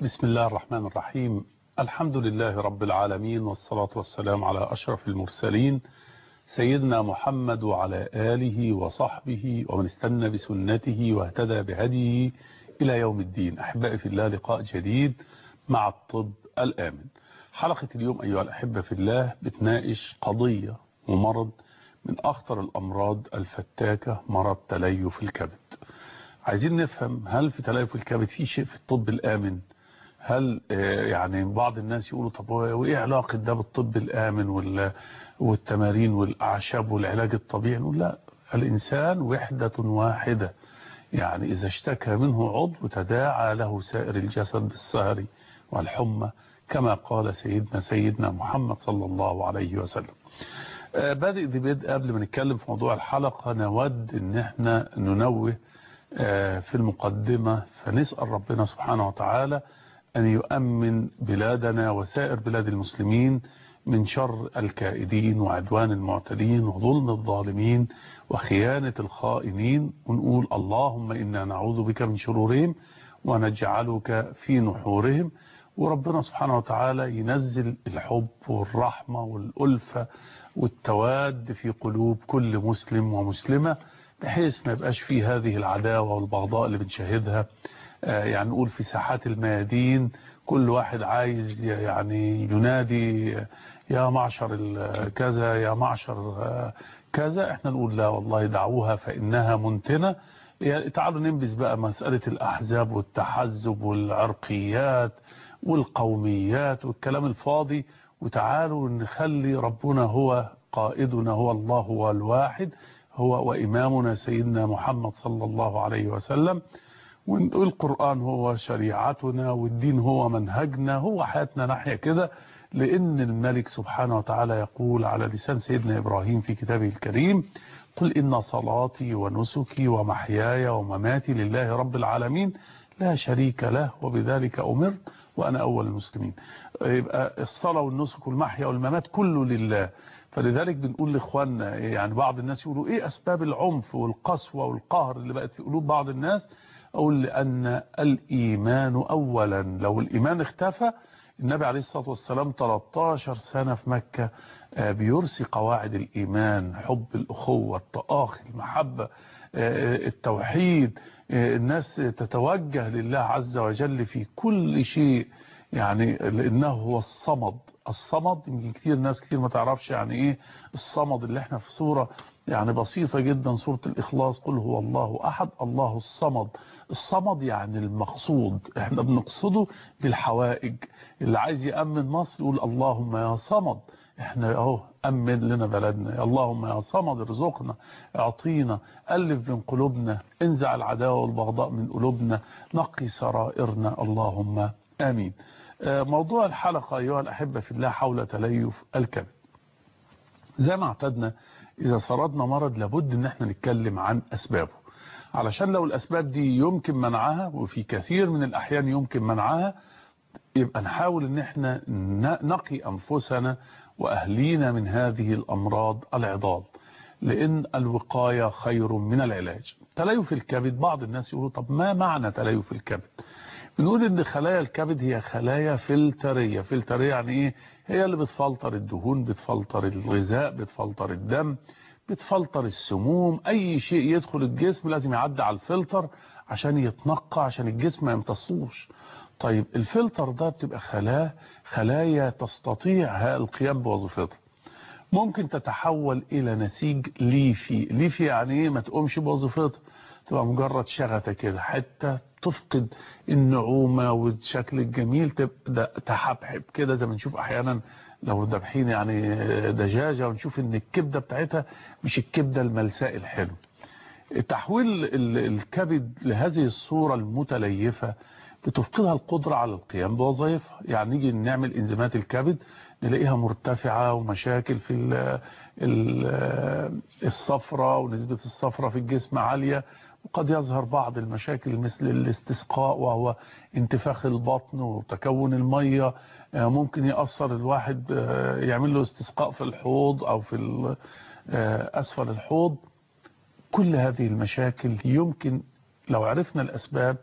بسم الله الرحمن الرحيم. الحمد لله رب العالمين، والصلاة والسلام على أشرف المرسلين سيدنا محمد وعلى آله وصحبه ومن استنى بسنته واهتدى بهديه إلى يوم الدين. أحبائي في الله، لقاء جديد مع الطب الآمن. حلقة اليوم أيها الأحبة في الله بتناقش قضية ومرض من أخطر الأمراض الفتاكة، مرض تليف الكبد. عايزين نفهم، هل في تليف الكبد في شيء في الطب الآمن؟ هل يعني بعض الناس يقولوا طب وايه علاقة ده بالطب الآمن والتمارين والأعشاب والعلاج الطبيعي؟ نقول لا، الإنسان وحدة واحدة، يعني إذا اشتكى منه عضو تداعى له سائر الجسد بالسهر والحمى، كما قال سيدنا محمد صلى الله عليه وسلم. بادئ ببدء قبل ما نتكلم في موضوع الحلقة، نود ان احنا ننوه في المقدمة، فنسأل ربنا سبحانه وتعالى أن يؤمن بلادنا وسائر بلاد المسلمين من شر الكائدين وعدوان المعتدين وظلم الظالمين وخيانة الخائنين، ونقول اللهم إنا نعوذ بك من شرورهم ونجعلك في نحورهم. وربنا سبحانه وتعالى ينزل الحب والرحمة والألفة والتواد في قلوب كل مسلم ومسلمة، بحيث ما يبقاش فيه هذه العداوة والبغضاء اللي بنشاهدها. يعني نقول في ساحات الميادين كل واحد عايز يعني ينادي يا معشر كذا يا معشر كذا. احنا نقول لا والله، دعوها فإنها منتنة. يعني تعالوا ننبذ بقى مسألة الأحزاب والتحزب والعرقيات والقوميات والكلام الفاضي، وتعالوا نخلي ربنا هو قائدنا، هو الله، هو الواحد، هو وإمامنا سيدنا محمد صلى الله عليه وسلم. والقرآن هو شريعتنا، والدين هو منهجنا، هو حياتنا ناحية كده. لأن الملك سبحانه وتعالى يقول على لسان سيدنا إبراهيم في كتابه الكريم: قل إن صلاتي ونسكي ومحياي ومماتي لله رب العالمين لا شريك له وبذلك أمرت وأنا أول المسلمين. يبقى الصلاة والنسك والمحيا والممات كله لله. فلذلك بنقول لإخواننا، يعني بعض الناس يقولوا إيه أسباب العنف والقسوة والقهر اللي بقت في قلوب بعض الناس؟ أقول لأن الإيمان أولا. لو الإيمان اختفى، النبي عليه الصلاة والسلام 13 سنة في مكة بيرسي قواعد الإيمان: حب الأخوة، التآخي، المحبة، التوحيد. الناس تتوجه لله عز وجل في كل شيء، يعني لأنه هو الصمد. الصمد يمكن كتير ناس كتير ما تعرفش يعني ايه الصمد، اللي احنا في سورة يعني بسيطة جدا، سورة الإخلاص: قل هو الله أحد الله الصمد. الصمد يعني المقصود، احنا بنقصده بالحوائج. اللي عايز يأمن مصر يقول اللهم يا صمد، احنا اهو أمن لنا بلدنا، اللهم يا صمد ارزقنا، اعطينا، ألف بين قلوبنا، انزع العداوة والبغضاء من قلوبنا، نقي سرائرنا، اللهم آمين. موضوع الحلقة أيها الأحبة في الله حول تليف الكبد. زي ما اعتدنا، إذا سردنا مرض لابد ان احنا نتكلم عن أسبابه، علشان لو الأسباب دي يمكن منعها، وفي كثير من الأحيان يمكن منعها، يبقى نحاول ان احنا نقي أنفسنا وأهلينا من هذه الأمراض العضال، لأن الوقاية خير من العلاج. تليف الكبد، بعض الناس يقولوا طب ما معنى تليف الكبد؟ بنقول ان خلايا الكبد هي خلايا فلترية. فلترية يعني ايه؟ هي اللي بتفلتر الدهون، بتفلتر الغذاء، بتفلتر الدم، بتفلتر السموم. اي شيء يدخل الجسم لازم يعدي على الفلتر عشان يتنقى، عشان الجسم ما يمتصوش. طيب الفلتر ده بتبقى خلايا تستطيع القيام بوظيفتها. ممكن تتحول الى نسيج ليفي. ليفي يعني ايه؟ ما تقومش بوظيفتها، تبقى مجرد شغفة كده، حتى تفقد النعومة والشكل الجميل، تبدأ تحبحب كده، زي ما نشوف احيانا لو ذابحين يعني دجاجة ونشوف ان الكبدة بتاعتها مش الكبدة الملساء الحلو. تحويل الكبد لهذه الصورة المتليفة بتفقدها القدرة على القيام بوظائفها. يعني نيجي نعمل انزيمات الكبد نلاقيها مرتفعة، ومشاكل في الصفرة، ونسبة الصفرة في الجسم عالية، وقد يظهر بعض المشاكل مثل الاستسقاء، وهو انتفاخ البطن وتكون المية. ممكن يأثر الواحد، يعمل له استسقاء في الحوض أو في أسفل الحوض. كل هذه المشاكل يمكن لو عرفنا الأسباب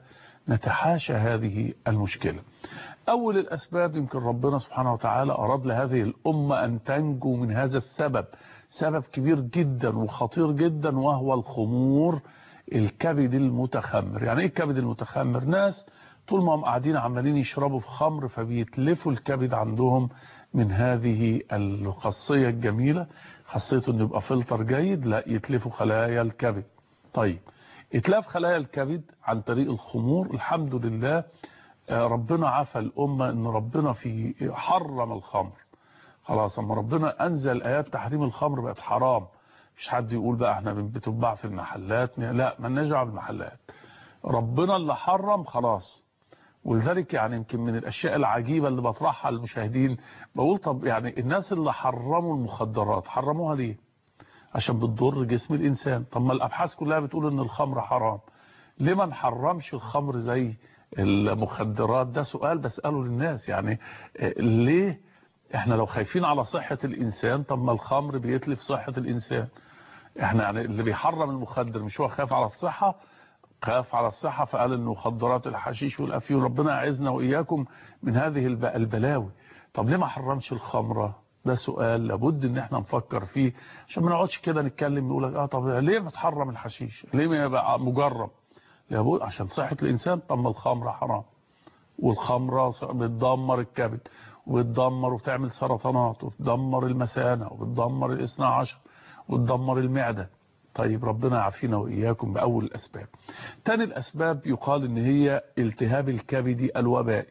نتحاشى هذه المشكلة. أول الأسباب يمكن ربنا سبحانه وتعالى أراد لهذه الأمة أن تنجو من هذا السبب، سبب كبير جدا وخطير جدا، وهو الخمور، الكبد المتخمر. يعني إيه الكبد المتخمر؟ ناس طول ما هم قاعدين عمالين يشربوا في خمر، فبيتلفوا الكبد عندهم من هذه الخاصية الجميلة، خاصية انه يبقى فلتر جيد، لا يتلفوا خلايا الكبد. طيب اتلاف خلايا الكبد عن طريق الخمور، الحمد لله ربنا عفى الأمة ان ربنا في حرم الخمر. خلاص اما ربنا انزل ايات تحريم الخمر بقت حرام. مش حد يقول بقى احنا بتتباع في المحلات، لا، ما نجع بالمحلات، ربنا اللي حرم خلاص. ولذلك يعني يمكن من الاشياء العجيبة اللي بطرحها على المشاهدين، بقول طب يعني الناس اللي حرموا المخدرات حرموها ليه؟ عشان بتضر جسم الانسان. طب ما الابحاث كلها بتقول ان الخمر حرام، ليه ما نحرمش الخمر زي المخدرات؟ ده سؤال بسأله للناس. يعني ليه احنا لو خايفين على صحة الانسان، طب ما الخمر بيتلف صحة الانسان. احنا يعني اللي بيحرم المخدر مش هو خاف على الصحة؟ خاف على الصحة فقال ان المخدرات الحشيش والافيون، ربنا يعزنا واياكم من هذه البلاوي. طب ليه ما حرمش الخمرة؟ ده سؤال لابد ان احنا نفكر فيه، عشان ما نقعدش كده نتكلم نقول طب ليه بتحرم الحشيش؟ ليه ما يبقى مجرب؟ لابد عشان صحة الانسان. طب ما الخمرة حرام، والخمرة بتدمر الكبد وبتدمر وبتعمل سرطانات وبتدمر المثانة وبتدمر الاثنى عشر وبتدمر المعدة. طيب ربنا يعافينا وإياكم بأول الأسباب. تاني الأسباب يقال إن هي التهاب الكبد الوبائي.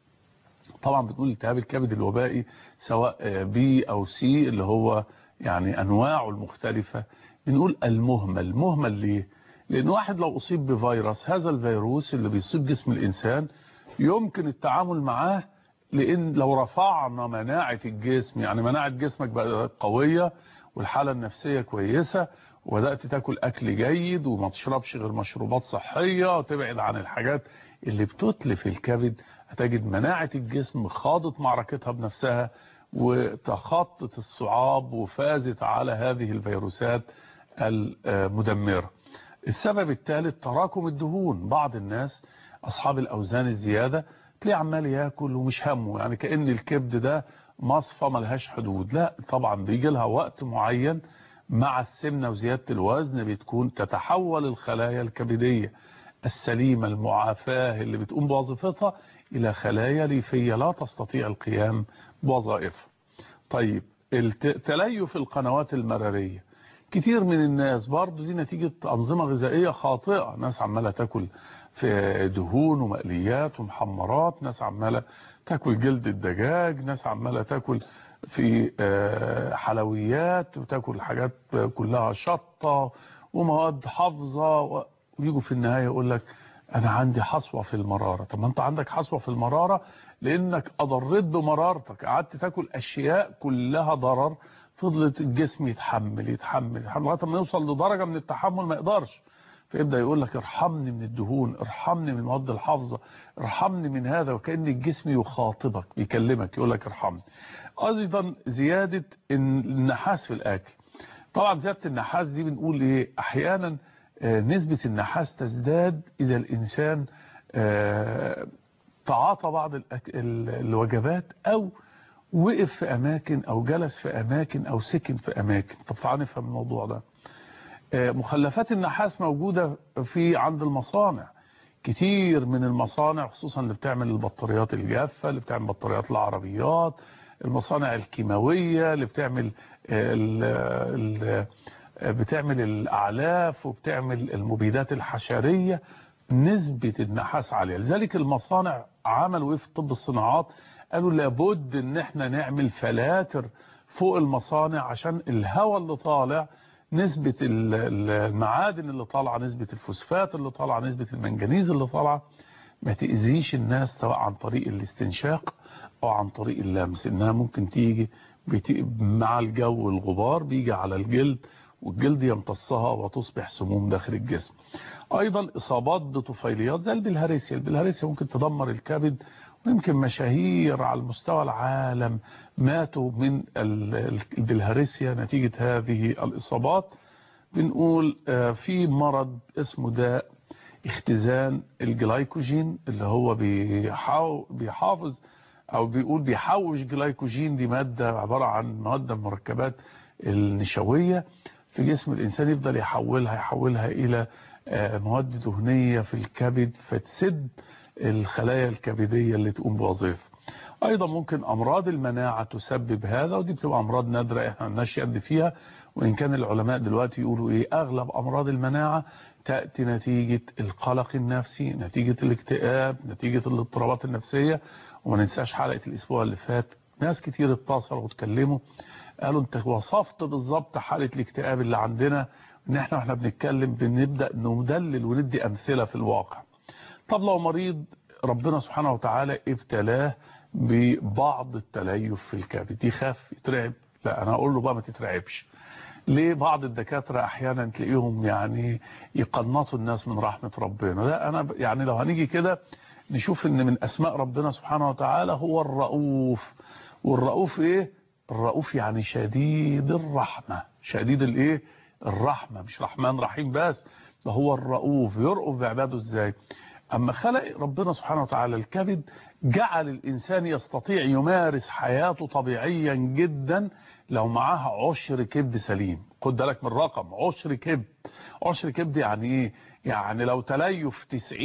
طبعا بنقول التهاب الكبد الوبائي سواء بي أو سي، اللي هو يعني أنواعه المختلفة. بنقول المهمل. مهمل ليه؟ لأن واحد لو أصيب بفيروس، هذا الفيروس اللي بيصيب جسم الإنسان يمكن التعامل معاه، لأن لو رفعنا مناعة الجسم، يعني مناعة جسمك بقى قوية والحالة النفسية كويسة، وبدأت تاكل أكل جيد وما تشربش غير مشروبات صحية وتبعد عن الحاجات اللي بتتلف الكبد، هتجد مناعة الجسم خاضت معركتها بنفسها وتخطت الصعاب وفازت على هذه الفيروسات المدمرة. السبب الثالث تراكم الدهون. بعض الناس أصحاب الأوزان الزيادة تلاقيه عمال ياكل ومش همه، يعني كأن الكبد ده مصفى ملهاش حدود. لا طبعا بيجي لها وقت معين مع السمنة وزيادة الوزن بتكون تتحول الخلايا الكبدية السليمة المعافاة اللي بتقوم بوظيفتها إلى خلايا ليفية لا تستطيع القيام بوظائفها. طيب تليف القنوات المرارية. كتير من الناس برضو دي نتيجة أنظمة غذائية خاطئة، ناس عمالة تاكل في دهون ومقليات ومحمرات، ناس عمالة تاكل جلد الدجاج، ناس عمالة تاكل في حلويات وتاكل حاجات كلها شطة ومواد حافظة، ويجوا في النهاية يقول لك أنا عندي حصوة في المرارة. طب ما أنت عندك حصوة في المرارة لأنك أضريت بمرارتك، قعدت تاكل أشياء كلها ضرر، فضلت الجسم يتحمل لغايه ما يوصل لدرجه من التحمل ما يقدرش، فيبدا يقول لك ارحمني من الدهون، ارحمني من المواد الحافظه، ارحمني من هذا، وكأن الجسم يخاطبك بيكلمك يقول لك ارحمني. ايضا زياده النحاس في الاكل. طبعا زياده النحاس دي بنقول ايه؟ احيانا نسبه النحاس تزداد اذا الانسان تعاطى بعض الوجبات، او وقف في اماكن، او جلس في اماكن، او سكن في اماكن. طب تعالى نفهم الموضوع ده. مخلفات النحاس موجودة عند المصانع. كتير من المصانع خصوصا اللي بتعمل البطاريات الجافة، اللي بتعمل بطاريات العربيات، المصانع الكيماوية اللي بتعمل الاعلاف وبتعمل المبيدات الحشرية، نسبة النحاس عالية. لذلك المصانع عملوا ايه في طب الصناعات؟ قالوا لابد ان احنا نعمل فلاتر فوق المصانع عشان الهواء اللي طالع، نسبة المعادن اللي طالعة، نسبة الفوسفات اللي طالعة، نسبة المنجنيز اللي طالعة ما تأذيش الناس، سواء عن طريق الاستنشاق او عن طريق اللمس، انها ممكن تيجي مع الجو الغبار بيجي على الجلد والجلد يمتصها وتصبح سموم داخل الجسم. ايضا اصابات بطفيليات زي البلهارسيا. البلهارسيا ممكن تدمر الكبد، ويمكن مشاهير على مستوى العالم ماتوا من البلهارسيا نتيجة هذه الإصابات. بنقول في مرض اسمه داء اختزان الجلايكوجين اللي هو بيحافظ او بيقول بيحوش جلايكوجين. دي مادة عبارة عن مادة المركبات النشوية في جسم الإنسان، يفضل يحولها إلى مواد دهنية في الكبد فتسد الخلايا الكبدية اللي تقوم بوظيفة. أيضا ممكن أمراض المناعة تسبب هذا، ودي بتبقى أمراض نادرة احنا مالناش يد فيها، وإن كان العلماء دلوقتي يقولوا إيه أغلب أمراض المناعة تأتي نتيجة القلق النفسي، نتيجة الاكتئاب، نتيجة الاضطرابات النفسية. وما ننساش حلقة الأسبوع اللي فات ناس كتير اتصلوا واتكلموا قالوا انت وصفت بالظبط حالة الاكتئاب اللي عندنا، ان احنا بنتكلم بنبدأ ندلل وندي أمثلة في الواقع. طب لو مريض ربنا سبحانه وتعالى ابتلاه ببعض التليف في الكبد، يخاف يترعب؟ لا، انا اقول له بقى ما تترعبش. ليه؟ بعض الدكاترة احيانا تلاقيهم يعني يقنطوا الناس من رحمة ربنا. لا، انا يعني لو هنيجي كده نشوف ان من اسماء ربنا سبحانه وتعالى هو الرؤوف. والرؤوف ايه؟ الرؤوف يعني شديد الرحمة. شديد الايه؟ الرحمة، مش رحمن رحيم بس، ده هو الرؤوف. يرؤف بعباده ازاي؟ اما خلق ربنا سبحانه وتعالى الكبد جعل الانسان يستطيع يمارس حياته طبيعيا جدا لو معاها عشر كبد سليم. خد بالك من الرقم، عشر كبد. عشر كبد يعني ايه؟ يعني لو تليف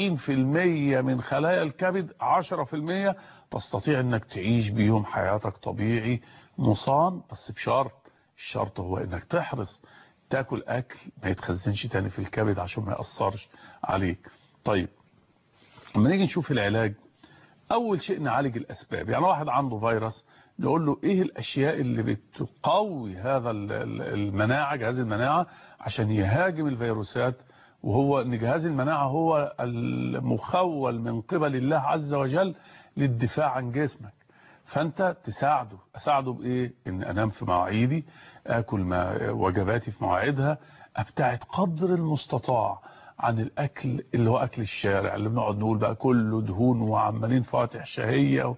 90% من خلايا الكبد، 10% تستطيع انك تعيش بيهم حياتك طبيعي مصان، بس بشرط. الشرط هو انك تحرص تاكل اكل ما يتخزنش تاني في الكبد عشان ما يأثرش عليك. طيب لما نيجي نشوف العلاج، اول شيء نعالج الاسباب. يعني واحد عنده فيروس نقول له ايه الاشياء اللي بتقوي هذا المناعة، جهاز المناعة، عشان يهاجم الفيروسات. وهو ان جهاز المناعة هو المخول من قبل الله عز وجل للدفاع عن جسمك. فانت تساعده. اساعده بايه؟ ان انام في مواعيدي، اكل وجباتي في مواعيدها، ابتعد قدر المستطاع عن الاكل اللي هو اكل الشارع اللي بنقعد نقول بقى كله دهون وعمالين فواتح شهية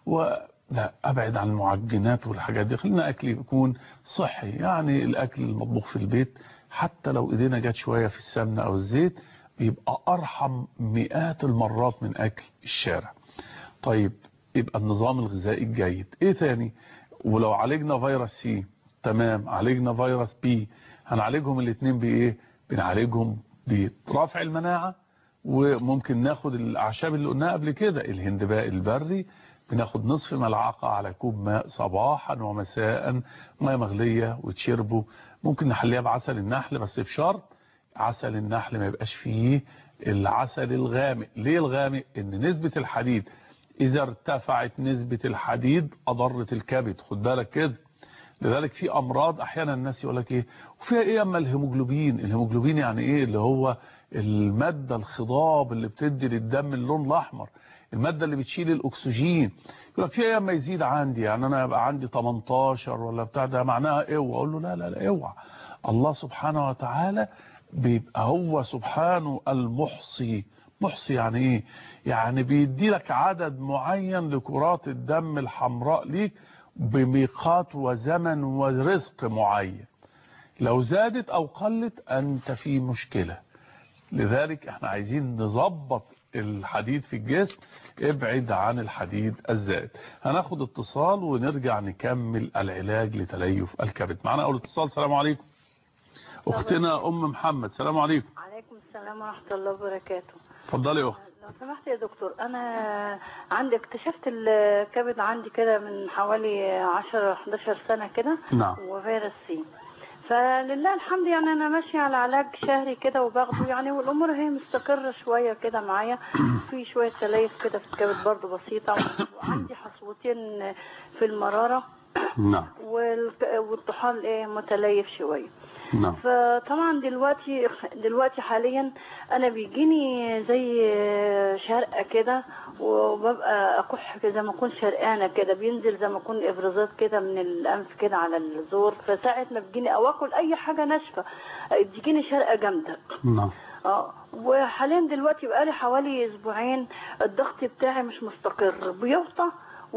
لا، ابعد عن المعجنات والحاجات دي. خلينا اكل يكون صحي، يعني الاكل المطبوخ في البيت حتى لو ايدينا جت شوية في السمنة او الزيت بيبقى ارحم مئات المرات من اكل الشارع. طيب يبقى النظام الغذائي الجيد. ايه تاني؟ ولو عالجنا فيروس سي تمام، عالجنا فيروس بي، هنعالجهم الاثنين بايه؟ بنعالجهم برفع المناعة. وممكن ناخد الاعشاب اللي قلناها قبل كده، الهندباء البري، بناخد نصف ملعقة على كوب ماء صباحا ومساء، ماء مغلية وتشربه. ممكن نحليها بعسل النحل بس بشرط عسل النحل ما يبقاش فيه العسل الغامق. ليه الغامق؟ ان نسبة الحديد اذا ارتفعت نسبة الحديد اضرت الكبد، خد بالك كده. لذلك في امراض احيانا الناس يقول لك ايه وفيها ايه؟ اما الهيموجلوبين. الهيموجلوبين يعني ايه؟ اللي هو المادة الخضاب اللي بتدي للدم اللون الاحمر، المادة اللي بتشيل الاكسجين. يقول لك فيها ايه اما يزيد عندي؟ يعني انا يبقى عندي 18 ولا بتاع، ده معناها اوعى. اقول له لا لا لا، اوعى. الله سبحانه وتعالى بيبقى هو سبحانه المحصي. محصي يعني ايه؟ يعني بيدي لك عدد معين لكرات الدم الحمراء ليك بميقات وزمن ورزق معين. لو زادت او قلت انت في مشكلة. لذلك احنا عايزين نظبط الحديد في الجسم، ابعد عن الحديد الزائد. هناخد اتصال ونرجع نكمل العلاج لتليف الكبد. معنا اول اتصال. السلام عليكم. اختنا ام محمد. السلام عليكم. عليكم السلام ورحمة الله وبركاته. اتفضلي يا اخت. لو سمحت يا دكتور، انا عندي اكتشفت الكبد عندي كده من حوالي 10-11 سنة كده. نعم. وفيروس سي، فلله الحمد يعني انا ماشيه على علاج شهري كده وباخده يعني، والامور هي مستقره شويه كده معايا. في شويه تليف كده في الكبد برضو بسيطه، وعندي حصوتين في المراره. نعم. والطحال متليف شويه. نعم. فطبعا دلوقتي حاليا انا بيجيني زي شرقه كده، وببقى اكح زي ما اكون شرقانه كده، بينزل زي ما اكون افرازات كده من الانف كده على الزور. فساعه ما بتجيني او اكل اي حاجه ناشفه بتجيني شرقه جامده. نعم. وحاليا دلوقتي بقالي حوالي اسبوعين الضغط بتاعي مش مستقر، بيوطى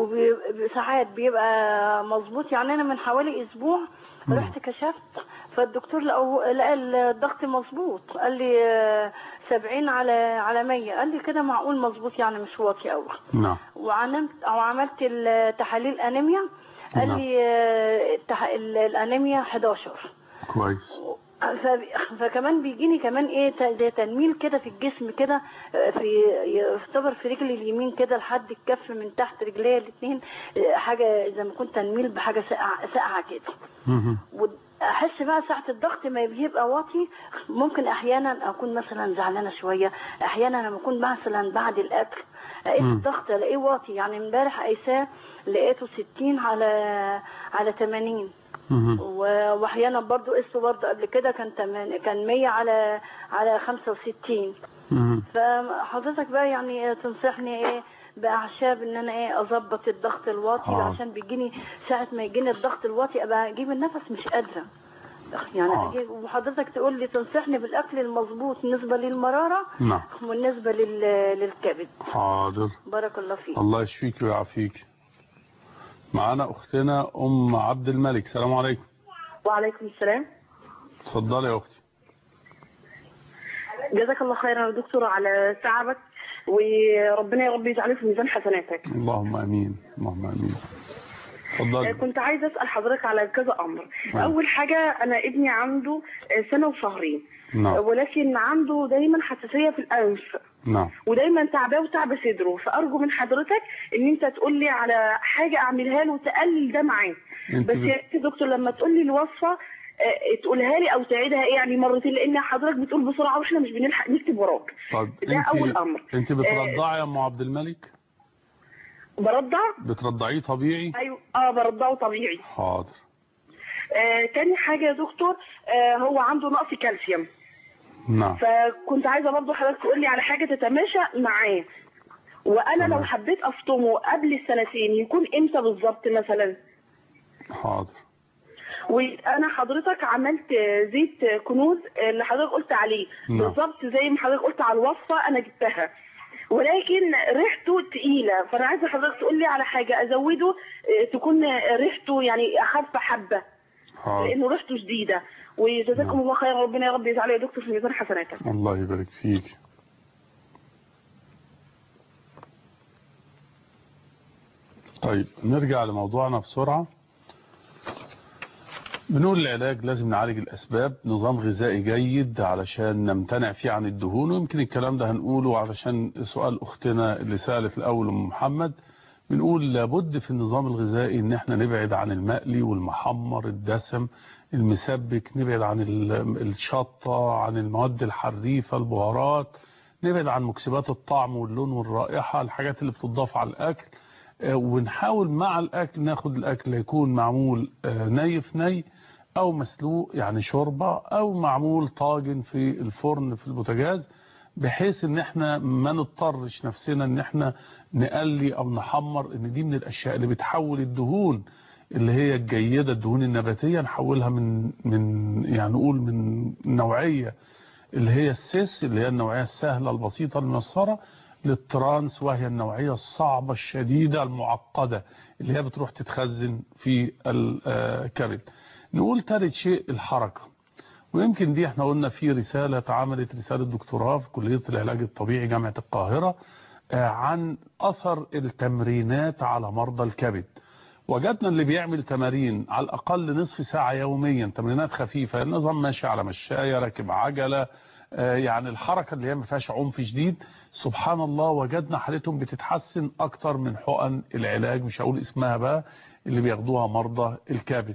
وساعات بيبقى مظبوط. يعني انا من حوالي اسبوع رحت كشفت، فالدكتور لقى الضغط مظبوط، قال لي 70 على 100. قال لي كده معقول مظبوط يعني مش واطي قوي. نعم. عملت التحاليل انيميا، قال لي الانيميا 11. كويس. فكمان بيجيني كمان ايه زي تنميل كده في الجسم كده، يعتبر في رجلي اليمين كده لحد الكف من تحت رجليا الاثنين، حاجه زي ما كنت تنميل بحاجه ساقعه كده. احس بقى ساعه الضغط ما بيبقى واطي، ممكن احيانا اكون مثلا زعلانه شويه، احيانا لما اكون مثلا بعد الاكل اقيس الضغط الاقيه واطي. يعني امبارح قايساه لقيته 60 على 80. واحيانا برضو قسته برضو قبل كده كان 100 على 65. فحضرتك بقى يعني تنصحني ايه باعشاب ان انا ايه اظبط الضغط الواطي، عشان بيجيني ساعه ما يجيني الضغط الواطي ابقى اجيب النفس مش قادره يعني وحضرتك تقول لي تنصحني بالاكل المظبوط بالنسبه للمراره. نعم. والنسبه للكبد. حاضر. بارك الله فيك. الله يشفيك ويعافيك. معانا اختنا ام عبد الملك. السلام عليكم. وعليكم السلام. اتفضلي يا اختي. جزاك الله خيرا يا دكتور على تعبك، وربنا يا رب يجعله في ميزان حسناتك. اللهم امين، اللهم امين. اتفضلي. كنت عايزه اسال حضرتك على كذا امر. اول حاجه، انا ابني عنده 1 سنة وشهرين. نعم. ولكن عنده دايما حساسيه في الانف. نعم. ودايما تعباه وتعب صدره، فارجو من حضرتك ان انت تقول لي على حاجه اعملها له تقلل ده معاه. بس يا دكتور لما تقول لي الوصفه تقولها لي او تعيدها يعني مرتين، لان حضرتك بتقول بسرعه واحنا مش بنلحق نكتب وراك. طب ده اول امر. انت بترضعي يا ام عبد الملك؟ برضع. بترضعيه طبيعي؟ ايوه برضعه طبيعي. حاضر. تاني حاجه يا دكتور، هو عنده نقص كالسيوم. نعم. فكنت عايزه برضه حضرتك تقول لي على حاجه تتماشى معاه. وانا لو حبيت افطمه قبل السنتين يكون امتى بالظبط مثلا؟ حاضر. وانا حضرتك عملت زيت كنوز اللي حضرتك قلت عليه. نعم. بالظبط زي ما حضرتك قلت على الوصفه انا جبتها، ولكن ريحته تقيله، فانا عايزه حضرتك تقول لي على حاجه ازوده تكون ريحته يعني اخف حبه. حاضر. لانه ريحته شديده. وجزاكم الله خير، ربنا يا رب يجعله يا دكتور في ميزان حسناتك. الله يبارك فيك. طيب نرجع لموضوعنا بسرعة. بنقول العلاج لازم نعالج الأسباب، نظام غذائي جيد علشان نمتنع فيه عن الدهون، ويمكن الكلام ده هنقوله علشان سؤال أختنا اللي سألت الأول أم محمد. بنقول لابد في النظام الغذائي ان احنا نبعد عن المقلي والمحمر، الدسم، المسبك، نبعد عن الشطة، عن المواد الحريفة، البهارات، نبعد عن مكسبات الطعم واللون والرائحة، الحاجات اللي بتضاف على الأكل. ونحاول مع الأكل ناخد الأكل يكون معمول ني في ني أو مسلوق يعني شوربة، أو معمول طاجن في الفرن في البوتاجاز، بحيث ان احنا ما نضطرش نفسنا ان احنا نقلي او نحمر، ان دي من الاشياء اللي بتحول الدهون اللي هي الجيدة، الدهون النباتية، نحولها من يعني نقول من نوعية اللي هي السيس اللي هي النوعية السهلة البسيطة الميسرة، للترانس وهي النوعية الصعبة الشديدة المعقدة اللي هي بتروح تتخزن في الكبد. نقول ثالث شيء الحركة، ويمكن دي احنا قلنا في رسالة اتعملت، رسالة دكتوراه في كلية العلاج الطبيعي جامعة القاهرة عن أثر التمرينات على مرضى الكبد. وجدنا اللي بيعمل تمارين على الأقل نصف ساعة يوميا، تمرينات خفيفة، النظام ماشي على مشاية، راكب عجلة، يعني الحركة اللي هي ما فيهاش عنف شديد، سبحان الله وجدنا حالتهم بتتحسن أكتر من حقن العلاج، مش هقول اسمها بقى، اللي بياخدوها مرضى الكبد.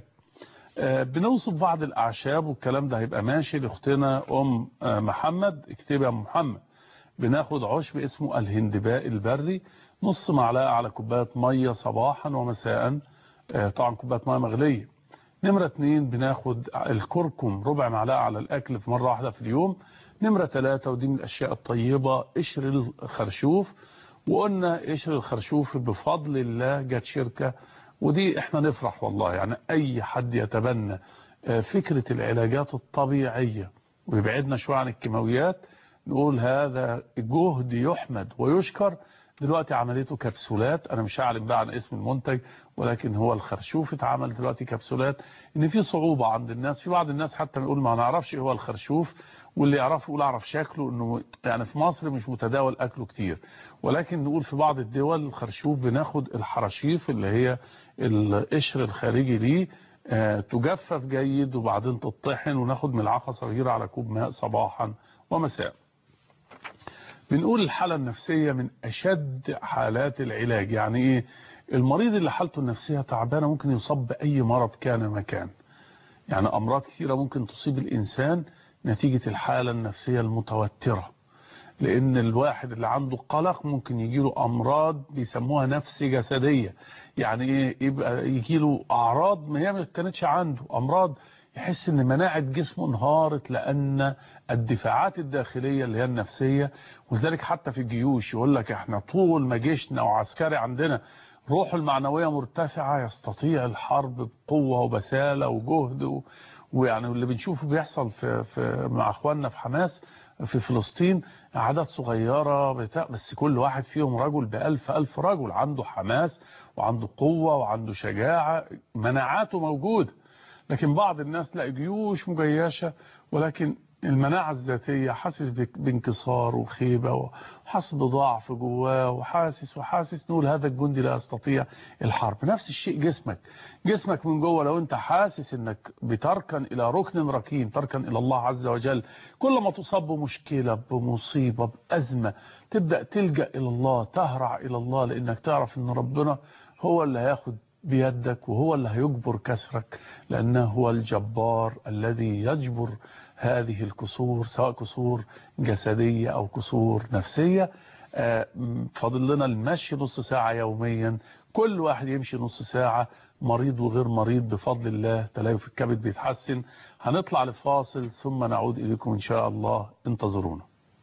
بنوصف بعض الأعشاب والكلام ده هيبقى ماشي لاختنا أم محمد. اكتبها أم محمد. بناخد عشب اسمه الهندباء البري، نص معلقة على كوباية مية صباحا ومساء، طبعا كوباية مية مغلية. نمرة 2 بناخد الكركم ربع معلقة على الأكل في مرة واحدة في اليوم. نمرة 3 ودي من الأشياء الطيبة قشر الخرشوف، وقلنا قشر الخرشوف بفضل الله جت شركة، ودي احنا نفرح والله، يعني اي حد يتبنى فكرة العلاجات الطبيعية ويبعدنا شوية عن الكيماويات، نقول هذا جهد يحمد ويشكر دلوقتي عملته كبسولات. انا مش هعلن بقى عن اسم المنتج، ولكن هو الخرشوف اتعمل دلوقتي كبسولات. ان في صعوبة عند الناس، في بعض الناس حتى بيقول ما نعرفش ايه هو الخرشوف، واللي يعرفه يقول اعرف شكله، انه يعني في مصر مش متداول اكله كتير. ولكن نقول في بعض الدول الخرشوف بناخد الحراشيف اللي هي القشر الخارجي ليه، تجفف جيد وبعدين تطحن، وناخد ملعقة صغيرة على كوب ماء صباحا ومساء. بنقول الحالة النفسية من أشد حالات العلاج. يعني إيه؟ المريض اللي حالته النفسية تعبانة ممكن يصاب بأي مرض كان مكان. يعني أمراض كثيرة ممكن تصيب الإنسان نتيجة الحالة النفسية المتوترة، لأن الواحد اللي عنده قلق ممكن يجيله أمراض بيسموها نفس جسدية. يعني إيه؟ يبقى يجيله أعراض ما هي ما كانتش عنده، أمراض يحس ان مناعة جسمه انهارت لان الدفاعات الداخلية اللي هي النفسية. ولذلك حتى في الجيوش يقول لك احنا طول ما جيشنا وعسكري عندنا روحه المعنوية مرتفعة يستطيع الحرب بقوة وبسالة وجهد ويعني اللي بنشوفه بيحصل في مع اخواننا في حماس في فلسطين، عدد صغيرة بس كل واحد فيهم رجل ب1000 رجل، عنده حماس وعنده قوة وعنده شجاعة، مناعاته موجودة. لكن بعض الناس تلاقي جيوش مجيشة ولكن المناعة الذاتية حاسس بانكسار وخيبة وحاسس بضعف جواه وحاسس نقول هذا الجندي لا يستطيع الحرب. نفس الشيء جسمك من جوه لو انت حاسس انك بتركن الى ركن ركين، تركن الى الله عز وجل، كل ما تصاب بمشكلة بمصيبة بأزمة تبدأ تلجأ الى الله، تهرع الى الله، لانك تعرف ان ربنا هو اللي هياخد بيدك وهو اللي هيجبر كسرك، لأنه هو الجبار الذي يجبر هذه الكسور، سواء كسور جسدية أو كسور نفسية. فاضل لنا المشي نص ساعة يوميا، كل واحد يمشي نص ساعة، مريض وغير مريض بفضل الله تلاقي الكبد بيتحسن. هنطلع لفاصل ثم نعود إليكم إن شاء الله، انتظرونا.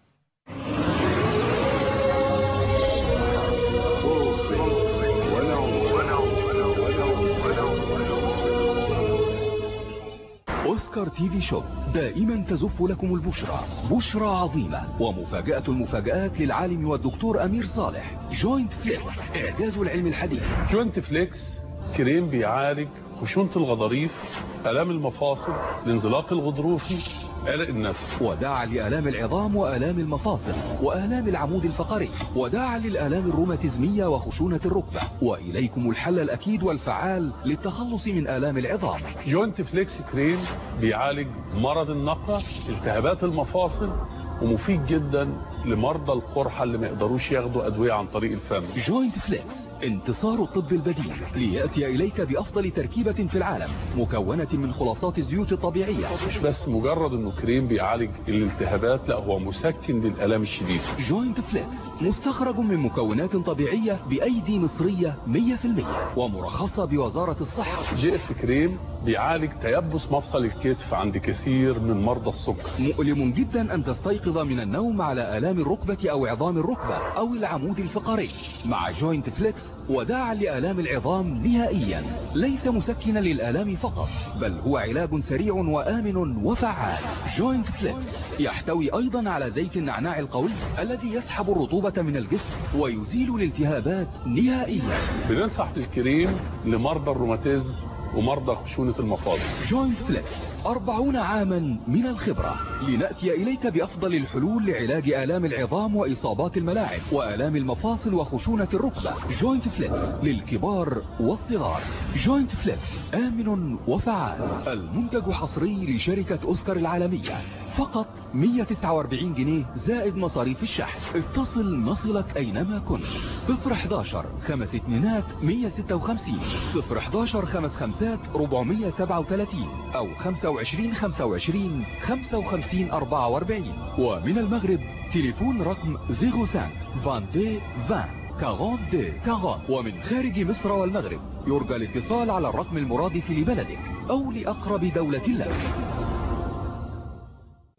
أوسكار تي في شوب دائما تزف لكم البشرى، بشرى عظيمة ومفاجأة المفاجآت للعالم والدكتور أمير صالح. جوينت فليكس، إعجاز العلم الحديث. جوينت فليكس كريم بيعالج خشونة الغضاريف، آلام المفاصل، الانزلاق الغضروفي، عرق النسل، وداعا لآلام العظام وآلام المفاصل وآلام العمود الفقري، وداعا للآلام الروماتيزمية وخشونة الركبة. وإليكم الحل الأكيد والفعال للتخلص من آلام العظام. جوينت فليكس كريم بيعالج مرض النقع، التهابات المفاصل، ومفيد جدا لمرضى القرحة اللي ما يقدروش ياخدوا أدوية عن طريق الفم. جوينت فليكس، انتصار الطب البديل ليأتي إليك بأفضل تركيبة في العالم، مكونة من خلاصات الزيوت الطبيعية. مش بس مجرد انه كريم بيعالج الالتهابات، لا هو مسكن للآلام الشديدة. جوينت فليكس مستخرج من مكونات طبيعية بأيدي مصرية 100% ومرخصة بوزارة الصحة. جيف كريم بيعالج تيبس مفصل الكتف عند كثير من مرضى السكر. مؤلم جدا أن تستيقظ من النوم على آلام الركبة أو عظام الركبة أو العمود الفقري. مع جوينت فليكس وداعا لآلام العظام نهائيا، ليس مسكنا للآلام فقط، بل هو علاج سريع وآمن وفعال. جوينت فليكس يحتوي أيضا على زيت النعناع القوي الذي يسحب الرطوبة من الجسم ويزيل الالتهابات نهائيا. بننصح بالكريم لمرضى الروماتيزم ومرضى خشونة المفاصل. جوينت فليكس 40 عاما من الخبرة، لنأتي إليك بأفضل الحلول لعلاج آلام العظام وإصابات الملاعب وآلام المفاصل وخشونة الركبة. جوينت فليكس للكبار والصغار. جوينت فليكس آمن وفعال. المنتج حصري لشركة أوسكار العالمية، فقط 149 جنيه زائد مصاريف الشحن. اتصل نصلك أينما كنت. 011 5 2 156 011 5 5 437 أو 25 25 55 44. ومن المغرب تليفون رقم 05 22 20 42 40. ومن خارج مصر والمغرب يرجى الاتصال على الرقم المرادف لبلدك أو لأقرب دولة لك.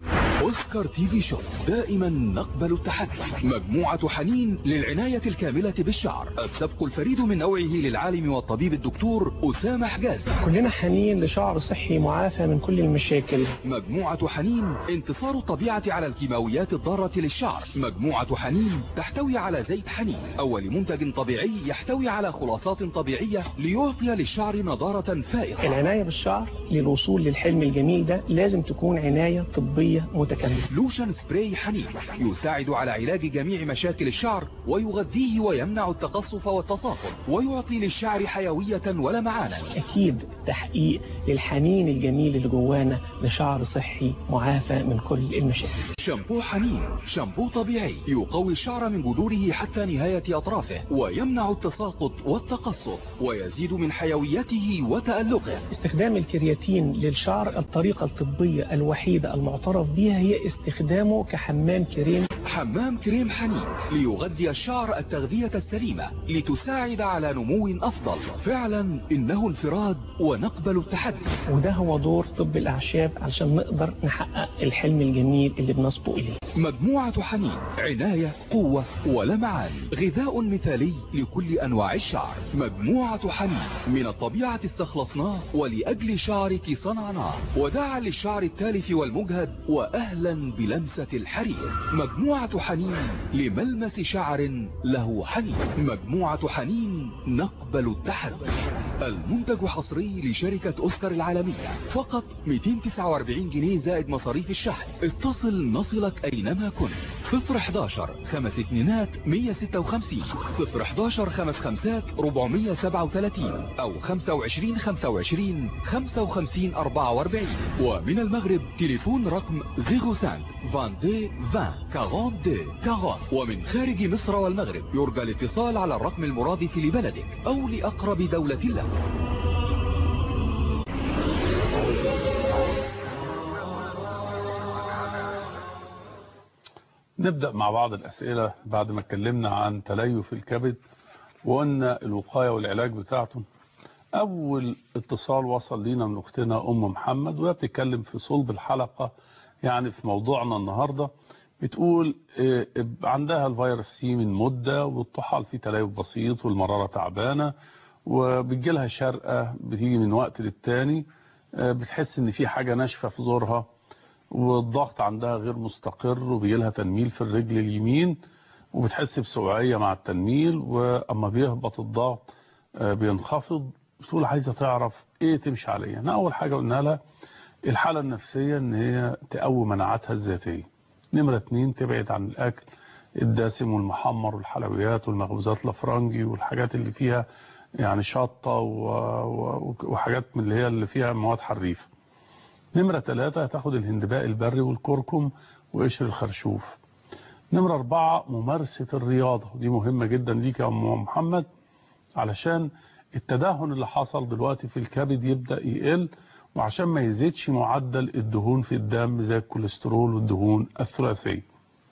أوسكار تي في شوب، دائما نقبل التحدي. مجموعة حنين للعناية الكاملة بالشعر، السبق الفريد من نوعه للعالم والطبيب الدكتور أسامة حجازي. كلنا حنين لشعر صحي معافى من كل المشاكل. مجموعة حنين انتصار الطبيعة على الكيماويات الضارة للشعر. مجموعة حنين تحتوي على زيت حنين، أول منتج طبيعي يحتوي على خلاصات طبيعية ليعطي للشعر نضارة فائقة. العناية بالشعر للوصول للحلم الجميل ده لازم تكون عناية طبية متكاملة. لوشن سبراي حنين يساعد على علاج جميع مشاكل الشعر ويغذيه ويمنع التقصف والتصاقل ويعطي للشعر حيوية ولمعانا. أكيد تحقيق للحنين الجميل اللي جوانا لشعر صحي معافى من كل المشاكل. شامبو حنين، شامبو طبيعي يقوي الشعر من جذوره حتى نهاية أطرافه ويمنع التساقط والتقصف ويزيد من حيويته وتألقه. استخدام الكرياتين للشعر الطريقة الطبية الوحيدة المعترف بها هي استخدامه كحمام كريم. حمام كريم حنين ليغذي الشعر التغذية السليمة لتساعد على نمو أفضل. فعلا إنه انفراد ونقبل التحدي، وده هو دور طب الأعشاب علشان نقدر نحقق الحلم الجميل اللي بنسبق إليه. مجموعة حنين، عناية، قوة ولمعان، غذاء مثالي لكل أنواع الشعر. مجموعة حنين من الطبيعة استخلصناه ولأجل شعرك صنعناه، وداعا للشعر التالف والمجهد وأهلا بلمسة الحرير. مجموعة حنين لملمس شعر له حنين. مجموعة حنين نقبل التحدي. المنتج حصري لشركة أوسكار العالمية، فقط 249 جنيه زائد مصاريف الشحن. اتصل نصلك أينما كنت. 011 5 2 156 011 5 5 437 أو 25 25 55 44. ومن المغرب تليفون رقم 05 22 20 42 40. ومن خارج مصر والمغرب يرجى الاتصال على الرقم المرادف لبلدك أو لأقرب دولة لك. نبدأ مع بعض الأسئلة بعد ما اتكلمنا عن تليف الكبد وقلنا الوقاية والعلاج بتاعته. أول اتصال وصل لينا من أختنا أم محمد وهي بتتكلم في صلب الحلقة، يعني في موضوعنا النهاردة. بتقول عندها الفيروس سي من مدة والطحال فيه تليف بسيط والمرارة تعبانة وبتجيلها شرقة بتيجي من وقت للتاني، بتحس ان في حاجة ناشفة في زورها والضغط عندها غير مستقر وبيجيلها تنميل في الرجل اليمين وبتحس بسوعية مع التنميل، وأما بيهبط الضغط بينخفض. بتقول عايزة تعرف ايه تمشي عليها. انا اول حاجة قلنا لها الحالة النفسية ان هي تقوي مناعتها الذاتية. نمرة 2 تبعد عن الاكل الدسم والمحمر والحلويات والمخبوزات الافرنجي والحاجات اللي فيها يعني شطة وحاجات من اللي هي اللي فيها مواد حريفة. نمرة 3 هتاخد الهندباء البري والكركم وقشر الخرشوف. نمرة 4 ممارسة الرياضة، ودي مهمة جدا ليك يا أم محمد علشان التدهن اللي حصل دلوقتي في الكبد يبدأ يقل، وعشان ما يزيدش معدل الدهون في الدم زي الكوليسترول والدهون الثلاثية.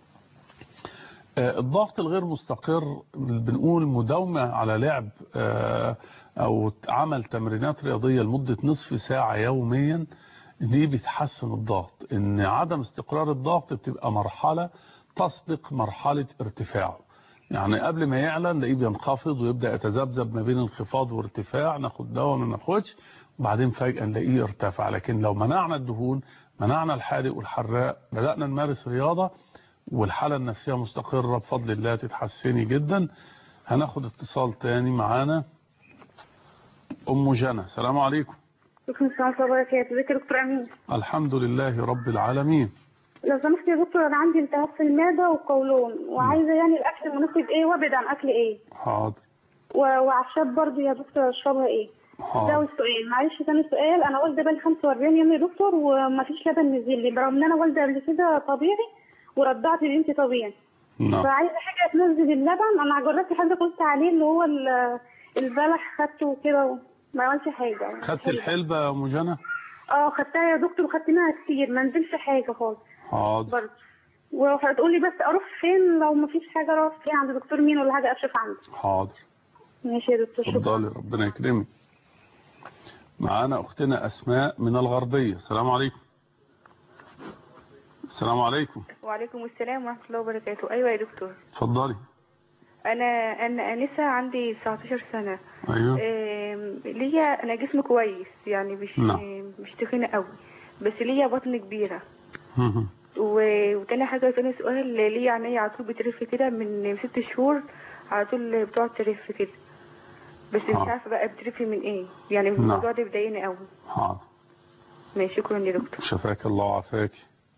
الضغط الغير مستقر بنقول مداومة على لعب أو عمل تمرينات رياضية لمدة نصف ساعة يوميا، دي بتحسن الضغط. إن عدم استقرار الضغط بتبقى مرحلة تسبق مرحلة ارتفاعه، يعني قبل ما يعلى نلاقيه بينخفض ويبدأ يتذبذب ما بين انخفاض وارتفاع، ناخد دواء ما ناخدش وبعدين فجأة نلاقيه ارتفع. لكن لو منعنا الدهون، منعنا الحادق والحراق، بدأنا نمارس رياضة والحالة النفسية مستقرة بفضل الله تتحسني جدا. هناخد اتصال تاني معانا أم جنى. السلام عليكم. شكرا السلام عليكم وبركاته. ازيك يا دكتور امين؟ الحمد لله رب العالمين. لو سمحت يا دكتور انا عندي التهاب في المعده وقولون وعايزه يعني الاكل المناسب ايه وابعد عن اكل ايه؟ حاضر. وعشاب برضه يا دكتور اشربها ايه؟ حاضر. ده السؤال. معلش ثاني سؤال، انا والده بقالي 45 يوم يا دكتور ومفيش لبن نزل لي برغم ان انا والده قبل كده طبيعي ورضعت بنتي طبيعي. نعم. فعايزه حاجه تنزل اللبن. انا جربت حاجه قلت عليه اللي هو البلح خدته وكده ما عملش حاجه. خدت الحلبة يا أم جنى؟ خدتها يا دكتور وخدت منها كتير ما نزلش حاجه خالص. حاضر. برضه وهتقولي بس اروح فين لو مفيش حاجه اروح فين؟ عند دكتور مين ولا حاجه اكشف عنده؟ حاضر. ماشي يا دكتور. اتفضلي ربنا يكرمك. معانا اختنا اسماء من الغربيه. السلام عليكم. السلام عليكم. وعليكم السلام ورحمة الله وبركاته. أيوة يا دكتور. اتفضلي. أنا أنسة عندي 19 سنة. أيوة. ليا أنا جسمي كويس يعني مش تخينة قوي، بس ليا بطن كبيرة. وتاني حاجة تاني سؤال، ليا عينيا على طول بترف كده من 6 شهور على طول بتقعد ترف كده، بس مش عارفة بقى بترفي من إيه يعني. الموضوع ده بيضايقني قوي. حاضر. ماشي، شكرا يا دكتور. شفاك الله وعافاك.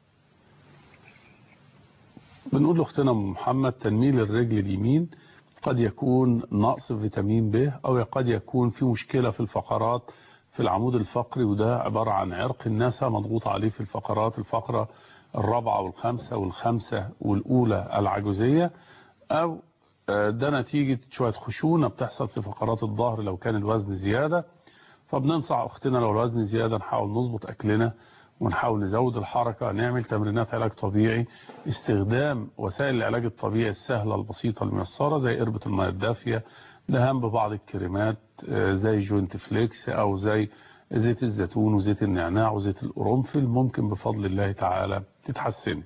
بنقول لاختنا محمد تنميل الرجل اليمين قد يكون نقص فيتامين ب، او قد يكون في مشكلة في الفقرات في العمود الفقري، وده عبارة عن عرق النسا مضغوط عليه في الفقرات، الفقرة الرابعة والخامسة والخامسة والأولى العجوزية، او ده نتيجة شوية خشونة بتحصل في فقرات الظهر لو كان الوزن زيادة. فبننصح اختنا لو الوزن زيادة نحاول نظبط اكلنا ونحاول نزود الحركة، نعمل تمرينات علاج طبيعي، استخدام وسائل العلاج الطبيعي السهلة البسيطة الميسرة زي قربة المياه الدافية، دهان ببعض الكريمات زي جوينت فليكس او زي زيت الزيتون وزيت النعناع وزيت القرنفل، ممكن بفضل الله تعالى تتحسن.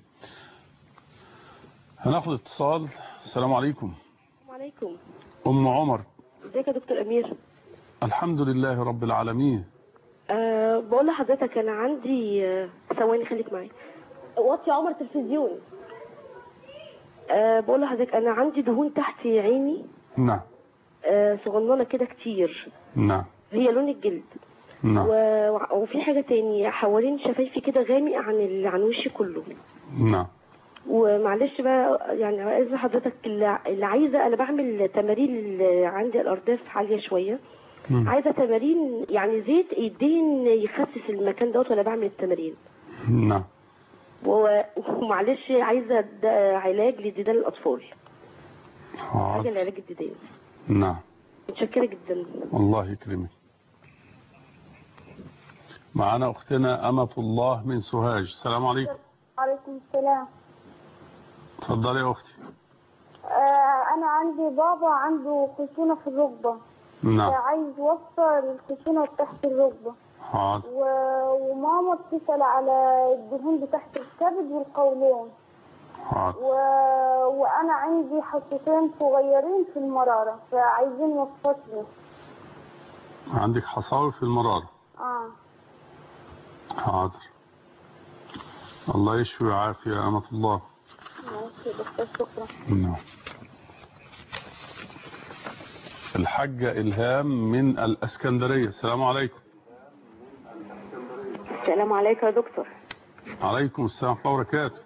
هناخد اتصال. السلام عليكم. وعليكم. ام عمر. ازيك يا دكتور امير؟ الحمد لله رب العالمين. بقول لحضرتك انا عندي ثواني خليك معايا. وطي يا عمر تلفزيون. بقول لحضرتك انا عندي دهون تحت عيني. نعم. صغننه كده كتير. نعم. هي لون الجلد. نعم. وفي حاجه تاني حوالين شفايفي كده غامق عن وشي كله. نعم. ومعلش بقى يعني عايزه حضرتك اللي عايزه، انا بعمل تمارين عندي الارداف عاليه شويه. عايزه تمارين يعني زيت يدين يخسس المكان دوت وانا بعمل التمارين. نعم. ومعلش عايزه علاج لديدان الاطفال. حاجه لعلاج الديدان. نعم. متشكره جدا. الله يكرمك. معنا اختنا امة الله من سوهاج. السلام عليكم. وعليكم السلام. اتفضلي يا اختي. انا عندي بابا عنده خشونه في الركبه. نعم. عايز يوصل الخشونه تحت الركبه. حاضر. وماما بتسأل على الدهون بتاعت الكبد والقولون. حاضر. وانا عندي حصتين صغيرين في المراره فعايزين وصفات لي. عندك حصاوي في المراره؟ حاضر. الله يشفي ويعافي يا أمة الله. ماشي دكتور، شكرا. نعم. الحاجة إلهام من الإسكندرية. السلام عليكم. السلام عليكم يا دكتور. عليكم السلام ورحمة الله وبركاته.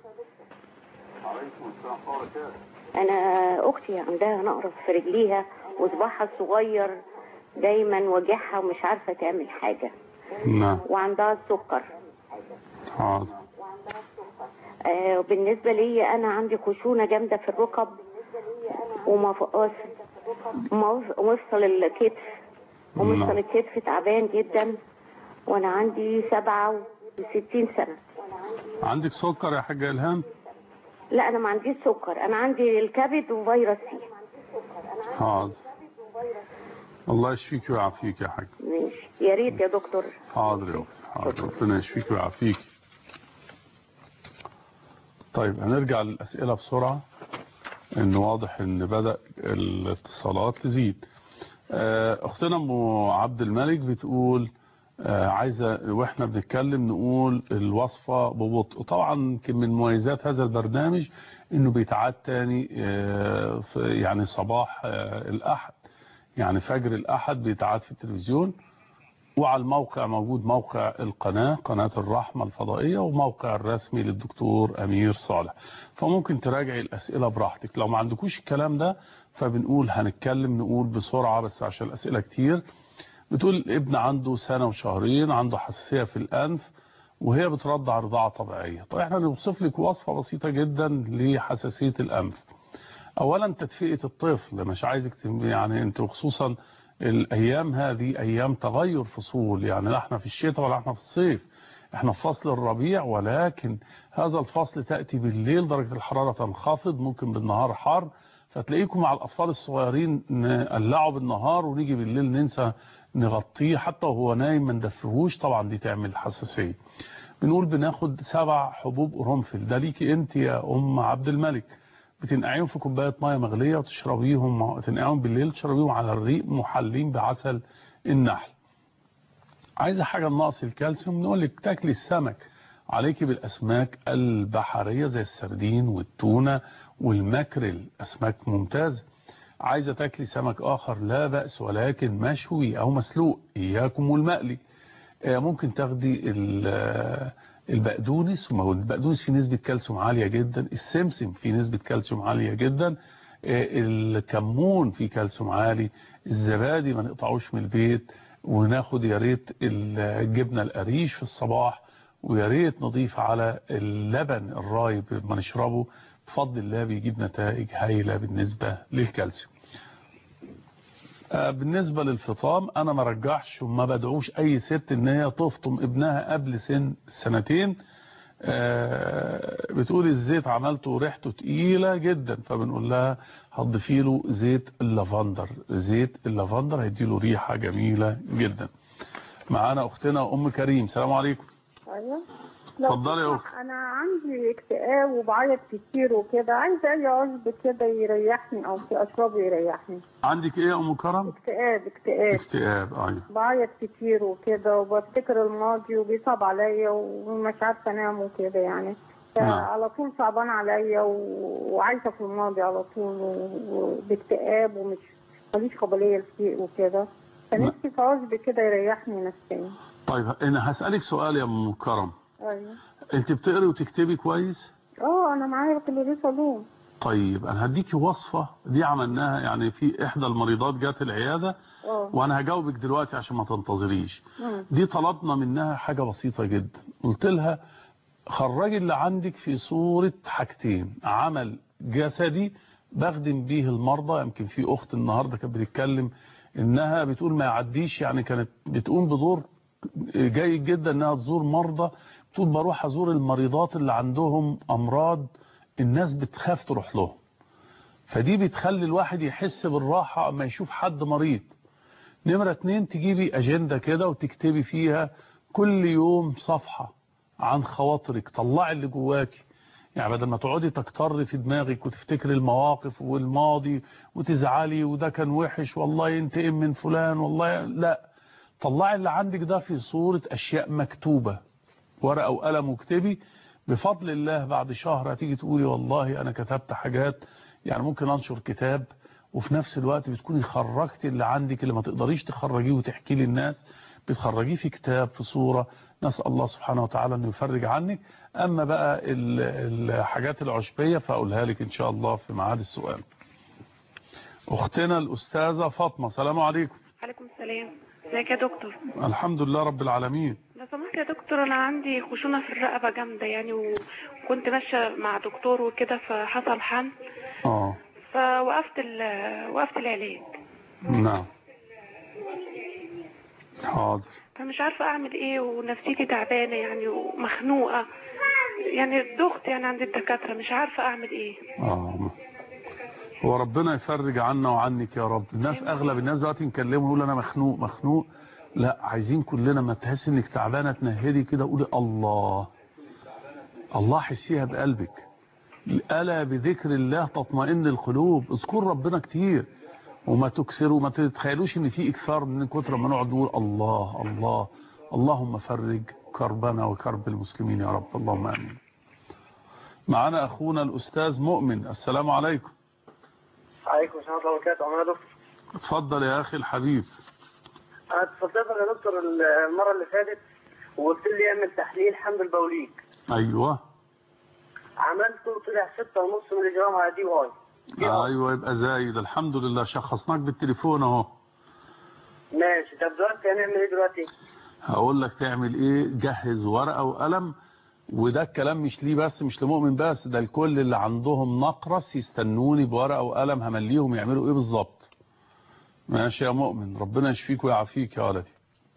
أنا أختي عندها نقرس في رجليها وصباحها الصغير دايما وجعها ومش عارفة تعمل حاجة. نعم. وعندها السكر. حاضر. بالنسبة لي أنا عندي خشونة جامدة في الركب ومفصل الكتف ومفصل الكتف تعبان جدا، وأنا عندي 67 سنة. عندك سكر يا حاجة إلهام؟ لا أنا ما عنديش سكر، أنا عندي الكبد وفيروس سي. حاضر. الله يشفيك ويعافيك يا حاج. ماشي يا ريت يا دكتور. حاضر يا أختي، حاضر. ربنا يشفيك ويعافيك. طيب هنرجع للأسئلة بسرعة، إن واضح إن بدأ الاتصالات تزيد. أختنا أم عبد الملك بتقول عايزة وإحنا بنتكلم نقول الوصفة ببطء. طبعا من مميزات هذا البرنامج إنه بيتعاد تاني يعني صباح الأحد، يعني فجر الأحد بيتعاد في التلفزيون، وعلى الموقع موجود موقع القناة، قناة الرحمة الفضائية، وموقع الرسمي للدكتور أمير صالح، فممكن تراجعي الأسئلة براحتك. لو ما عندكوش الكلام ده فبنقول هنتكلم نقول بسرعة بس عشان الأسئلة كتير. بتقول ابن عنده 1 وشهرين 2 عنده حساسية في الأنف وهي بترضع رضاعة طبيعية. طيب احنا نوصف لك وصفة بسيطة جدا لحساسية الأنف. أولا تدفئة الطفل، مش عايزك يعني انت خصوصا الأيام هذه أيام تغير فصول، يعني لا احنا في الشتاء ولا احنا في الصيف، احنا في فصل الربيع، ولكن هذا الفصل تأتي بالليل درجة الحرارة تنخفض، ممكن بالنهار حر، فتلاقيكم مع الأطفال الصغيرين نقلعه بالنهار ونيجي بالليل ننسى نغطيه، حتى وهو نايم ما ندفهوش، طبعا دي تعمل حساسية. بنقول بناخد 7 حبوب قرنفل. ده ليكي انت يا ام عبد الملك، بتنقعيهم في كوبايه ميه مغليه وتشربيهم، تنقعيهم بالليل تشربيهم على الريق محلين بعسل النحل. عايزه حاجه ناقص الكالسيوم، نقول لك تاكلي السمك، عليكي بالاسماك البحريه زي السردين والتونه والماكريل، اسماك ممتازه. عايزه تاكلي سمك اخر لا باس، ولكن مشوي او مسلوق، اياكم والمقلي. ممكن تاخدي البقدونس، البقدونس فيه نسبه كالسيوم عاليه جدا، السمسم فيه نسبه كالسيوم عاليه جدا، الكمون فيه كالسيوم عالي، الزبادي ما نقطعوش من البيت، وناخد يا ريت الجبنه القريش في الصباح، ويا ريت نضيف على اللبن الرايب ما نشربه، بفضل الله بيجيب نتائج هايله بالنسبه للكالسيوم. بالنسبة للفطام أنا ما رجحش وما بدعوش أي ست إن هي تفطم ابنها قبل سن 2 بتقول الزيت عملته وريحته تقيلة جدا، فبنقول لها هتضيفي له زيت اللافندر. زيت اللافندر هيديله ريحة جميلة جدا. معانا أختنا أم كريم. السلام عليكم. أيوة اتفضلي يا أخت. أنا عندي اكتئاب وبعيط كتير وكده، عايزة أي عشب كده يريحني أو في أشربه يريحني. عندك إيه يا أم كرم؟ اكتئاب أيوة. بعيط كتير وكده وبفتكر الماضي وبيصعب عليا ومش عارفة أنام وكده يعني، على طول صعبان عليا وعايشة في الماضي على طول وباكتئاب ومش ماليش قابلية للشيء وكده، فنفسي في عشب كده يريحني نفسيا. طيب أنا هسألك سؤال يا أم كرم. أيوة. أنت بتقري وتكتبي كويس؟ أنا معايا بكالوريوس علوم. طيب أنا هديكي وصفة دي عملناها يعني في إحدى المريضات جات العيادة، وأنا هجاوبك دلوقتي عشان ما تنتظريش. دي طلبنا منها حاجة بسيطة جدا، قلت لها خرجي اللي عندك في صورة حاجتين، عمل جسدي بخدم بيه المرضى. يمكن في أخت النهاردة كانت بتتكلم إنها بتقول ما يعديش، يعني كانت بتقوم بدور جيد جدا إنها تزور مرضى، بتقول بروح أزور المريضات اللي عندهم أمراض الناس بتخاف تروح لهم، فدي بتخلي الواحد يحس بالراحة اما يشوف حد مريض. نمرة 2 تجيبي أجندة كده وتكتبي فيها كل يوم صفحة عن خواطرك، طلعي اللي جواكي، يعني بدل ما تقعدي تكتري في دماغك وتفتكري المواقف والماضي وتزعلي وده كان وحش والله ينتقم من فلان والله، لا، طلعي اللي عندك ده في صورة أشياء مكتوبة، ورقة وقلم واكتبي. بفضل الله بعد شهر هتيجي تقولي والله أنا كتبت حاجات، يعني ممكن أنشر كتاب وفي نفس الوقت بتكوني خرجتي اللي عندك اللي ما تقدريش تخرجيه وتحكي للناس، بتخرجيه في كتاب في صورة. نسأل الله سبحانه وتعالى أنه يفرج عنك. أما بقى الحاجات العشبية فأقولها لك إن شاء الله في ميعاد السؤال. أختنا الأستاذة فاطمة. السلام عليكم. عليكم السلام. ازيك يا دكتور؟ الحمد لله رب العالمين. لو سمحت يا دكتور، انا عندي خشونه في الرقبه جامده يعني، وكنت ماشيه مع دكتور وكده فحصل حمل فوقفت العلاج. نعم حاضر. فمش عارفه اعمل ايه ونفسيتي تعبانه يعني ومخنوقه يعني، الضغط يعني عند الدكاتره، مش عارفه اعمل ايه. هو ربنا يفرج عنا وعنك يا رب. الناس اغلب الناس دلوقتي نكلمه يقول انا مخنوق، لا، عايزين كلنا ما تحس انك تعبانه تنهدي كده وقولي الله، حسيها بقلبك. الا بذكر الله تطمئن القلوب. اذكر ربنا كتير وما تكسروا، ما تتخيلوش ان في اكثار من كتر ما نقعد نقول الله. اللهم فرج كربنا وكرب المسلمين يا رب، اللهم امين. معنا اخونا الاستاذ مؤمن. السلام عليكم. عليكم السلام ورحمه الله وبركاته. يا دكتور اتفضل يا اخي الحبيب. انا اتصلت يا دكتور المره اللي فاتت وقلت لي اعمل تحليل حمض البوليك. ايوه عملته طلع 6.5 مللي جرام على دي واي. ايوه يبقى زايد. الحمد لله شخصناك بالتليفون اهو. ماشي. طب دلوقتي هنعمل ايه دلوقتي؟ هقول لك تعمل ايه. جهز ورقه وقلم، وده الكلام مش ليه بس، مش لمؤمن بس، ده الكل اللي عندهم نقرس يستنوني بورقه وقلم همليهم يعملوا ايه بالظبط. ماشي يا مؤمن، ربنا يشفيك ويعافيك يا ولدي.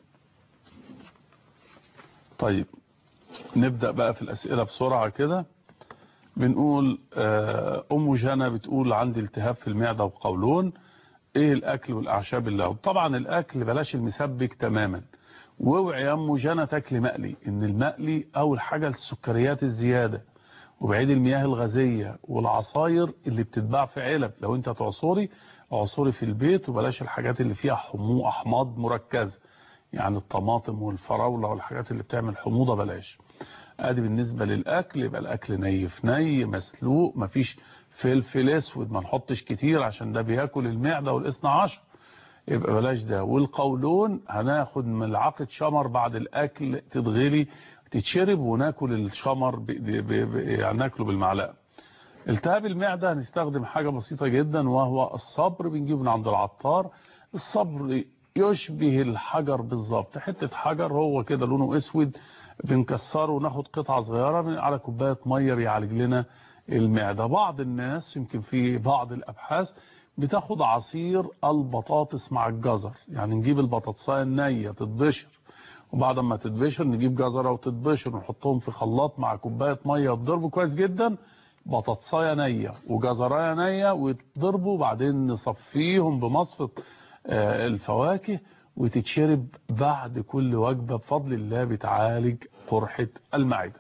طيب نبدأ بقى في الأسئلة بسرعة كده. بنقول أم جانا بتقول عندي التهاب في المعدة وقولون، ايه الأكل والأعشاب اللي طبعا الأكل بلاش المسبك تماما، واوعي يا ام جنى تاكلي مقلي، ان المقلي اول حاجه السكريات الزياده، وبعيد المياه الغازيه والعصاير اللي بتتباع في علب. لو انت تعصري اعصري في البيت، وبلاش الحاجات اللي فيها احماض مركزه، يعني الطماطم والفراوله والحاجات اللي بتعمل حموضه بلاش. ادي بالنسبه للاكل. يبقى الاكل ني في ني، مسلوق، مفيش فلفل اسود، ما نحطش كتير عشان ده بياكل المعده والاثنى عشر، يبقى بلاش ده. والقولون هناخد ملعقه شمر بعد الاكل تتغلي تتشرب، وناكل الشمر يعني ناكله بالمعلقه. التهاب المعده هنستخدم حاجه بسيطه جدا، وهو الصبر، بنجيبه من عند العطار. الصبر يشبه الحجر بالظبط، حته حجر هو كده لونه اسود، بنكسره وناخد قطعه صغيره على كوبايه ميه بيعالج لنا المعده. بعض الناس يمكن في بعض الابحاث بتاخد عصير البطاطس مع الجزر، يعني نجيب البطاطسايه النيه تتبشر، وبعد ما تتبشر نجيب جزره وتتبشر ونحطهم في خلاط مع كوبايه ميه وتضربوا كويس جدا، بطاطسايه نيه وجزرايه نيه، ويتضربوا وبعدين نصفيهم بمصفى الفواكه وتتشرب بعد كل وجبه، بفضل الله بتعالج قرحه المعده.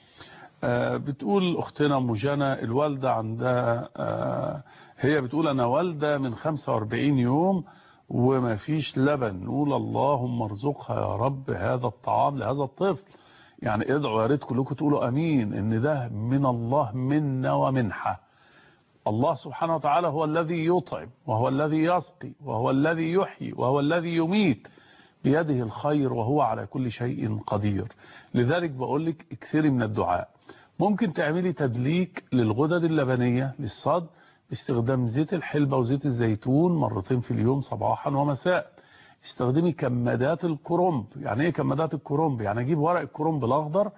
بتقول اختنا ام جنى الوالده عندها هي بتقول انا والده من 45 يوم وما فيش لبن، نقول اللهم ارزقها يا رب هذا الطعام لهذا الطفل. يعني ادعوا يا ريت كلكم تقولوا امين، ان ده من الله منا ومنحه. الله سبحانه وتعالى هو الذي يطعم، وهو الذي يسقي، وهو الذي يحيي، وهو الذي يميت، بيده الخير، وهو على كل شيء قدير. لذلك بقول لك اكثري من الدعاء. ممكن تعملي تدليك للغدد اللبنيه للصدر باستخدام زيت الحلبة وزيت الزيتون مرتين في اليوم صباحا ومساء. استخدمي كمادات الكرنب. يعني ايه كمادات الكرنب؟ يعني اجيب ورق الكرنب الاخضر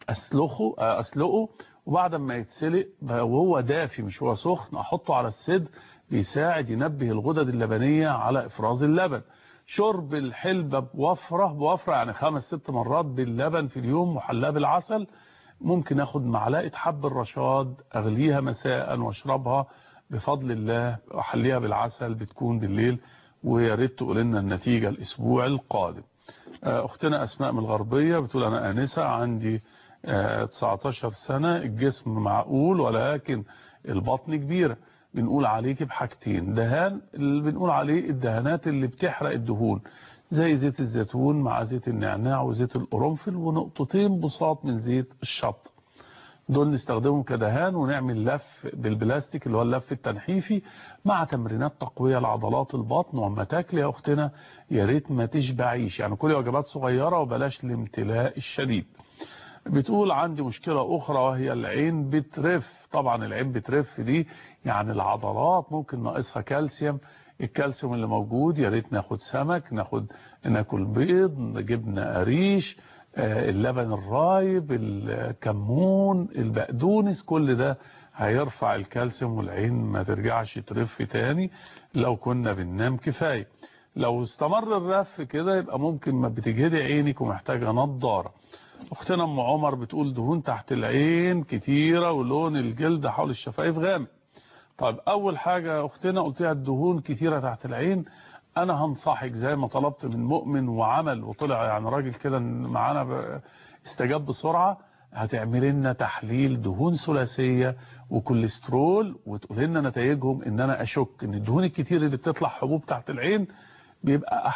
اسلقه وبعد ما يتسلق وهو دافي مش هو سخن احطه على الصدر، بيساعد ينبه الغدد اللبنية على افراز اللبن. شرب الحلبة بوفرة يعني 5-6 مرات باللبن في اليوم محلاه بالعسل. ممكن اخد معلقة حب الرشاد اغليها مساء واشربها بفضل الله، احليها بالعسل بتكون بالليل. ويا ريت تقول لنا النتيجة الاسبوع القادم. اختنا اسماء من الغربية بتقول انا انسة عندي 19 سنة، الجسم معقول ولكن البطن كبيرة. بنقول عليك بحاجتين، دهان اللي بنقول عليه الدهانات اللي بتحرق الدهون زي زيت الزيتون مع زيت النعناع وزيت القرنفل ونقطتين بساط من زيت الشطة، دول نستخدمهم كدهان، ونعمل لف بالبلاستيك اللي هو اللف التنحيفي مع تمرينات تقوية لعضلات البطن. وما تاكلي يا اختنا يا ريت ما تشبعيش، يعني كلي وجبات صغيرة وبلاش الامتلاء الشديد. بتقول عندي مشكلة اخرى وهي العين بترف. طبعا العين بترف دي يعني العضلات ممكن ناقصها كالسيوم، الكالسيوم اللي موجود يا ريت ناخد سمك، ناكل بيض، جبنة قريش، اللبن الرايب، الكمون، البقدونس، كل ده هيرفع الكالسيوم والعين ما ترجعش ترف تاني لو كنا بننام كفاية. لو استمر الرف كده يبقى ممكن ما بتجهدي عينك ومحتاجة نظارة. اختنا ام عمر بتقول دهون تحت العين كتيرة ولون الجلد حول الشفايف غامق. طيب اول حاجة اختنا قلتيها الدهون كتيرة تحت العين، انا هنصحك زي ما طلبت من مؤمن وعمل وطلع يعني راجل كده معانا استجاب بسرعة، هتعمل لنا تحليل دهون ثلاثية وكوليسترول وتقول لنا نتائجهم. ان انا اشك ان الدهون الكتير اللي بتطلع حبوب تحت العين بيبقى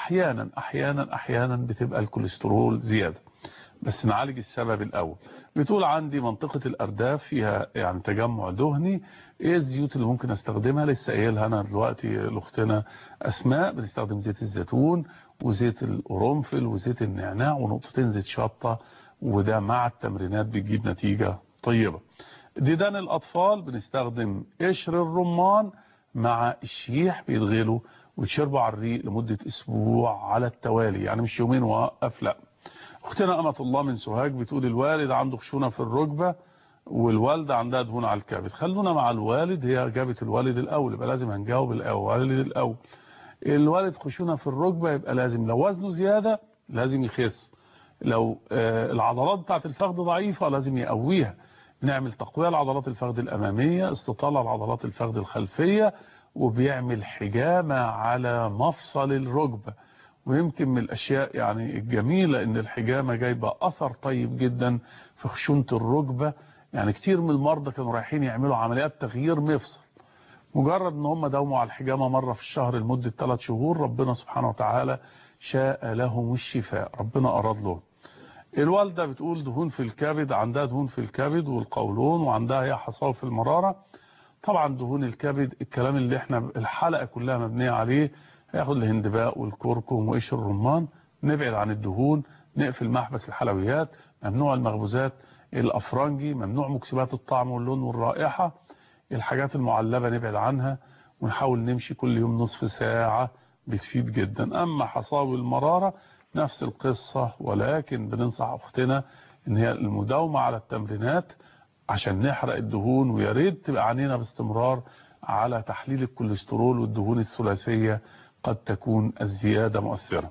احيانا بتبقى الكوليسترول زيادة، بس نعالج السبب الاول. بتقول عندي منطقة الارداف فيها يعني تجمع دهني، ايه الزيوت اللي ممكن استخدمها؟ لسه قايلها انا دلوقتي لاختنا اسماء، بنستخدم زيت الزيتون وزيت القرنفل وزيت النعناع ونقطتين زيت شطة، وده مع التمرينات بيجيب نتيجة طيبة. ديدان الاطفال بنستخدم قشر الرمان مع الشيح، بيتغلوا ويتشربوا على الريق لمدة اسبوع على التوالي، يعني مش يومين ووقف لا. اختنا امة الله من سوهاج بتقول الوالد عنده خشونة في الركبة والوالدة عندها دهون على الكبد. خلونا مع الوالد، هي جابت الوالد الاول يبقى لازم هنجاوب الوالد الاول. الوالد خشونة في الركبة يبقى لازم لو وزنه زيادة لازم يخس، لو العضلات بتاعت الفخذ ضعيفة لازم يقويها. نعمل تقوية لعضلات الفخذ الامامية، استطالة لعضلات الفخذ الخلفية، وبيعمل حجامة على مفصل الركبة، ويمكن من الأشياء يعني الجميلة إن الحجامة جايبة أثر طيب جدا في خشونة الركبة. يعني كتير من المرضى كانوا رايحين يعملوا عمليات تغيير مفصل، مجرد ان هم داوموا على الحجامة مرة في الشهر لمدة 3 شهور ربنا سبحانه وتعالى شاء لهم الشفاء، ربنا أراد لهم. الوالدة بتقول دهون في الكبد، عندها دهون في الكبد والقولون، وعندها هي حصاوة في المرارة. طبعا دهون الكبد الكلام اللي احنا الحلقة كلها مبنية عليه، هياخد الهندباء والكركم وقشر الرمان، نبعد عن الدهون، نقفل محبس الحلويات، ممنوع المخبوزات الأفرنجي، ممنوع مكسبات الطعم واللون والرائحة، الحاجات المعلبة نبعد عنها، ونحاول نمشي كل يوم نصف ساعة بتفيد جدا. أما حصاوي المرارة نفس القصة، ولكن بننصح أختنا إن هي المداومة على التمرينات عشان نحرق الدهون، ويا ريت تبقى عنينا باستمرار على تحليل الكوليسترول والدهون الثلاثية، قد تكون الزيادة مؤثرة.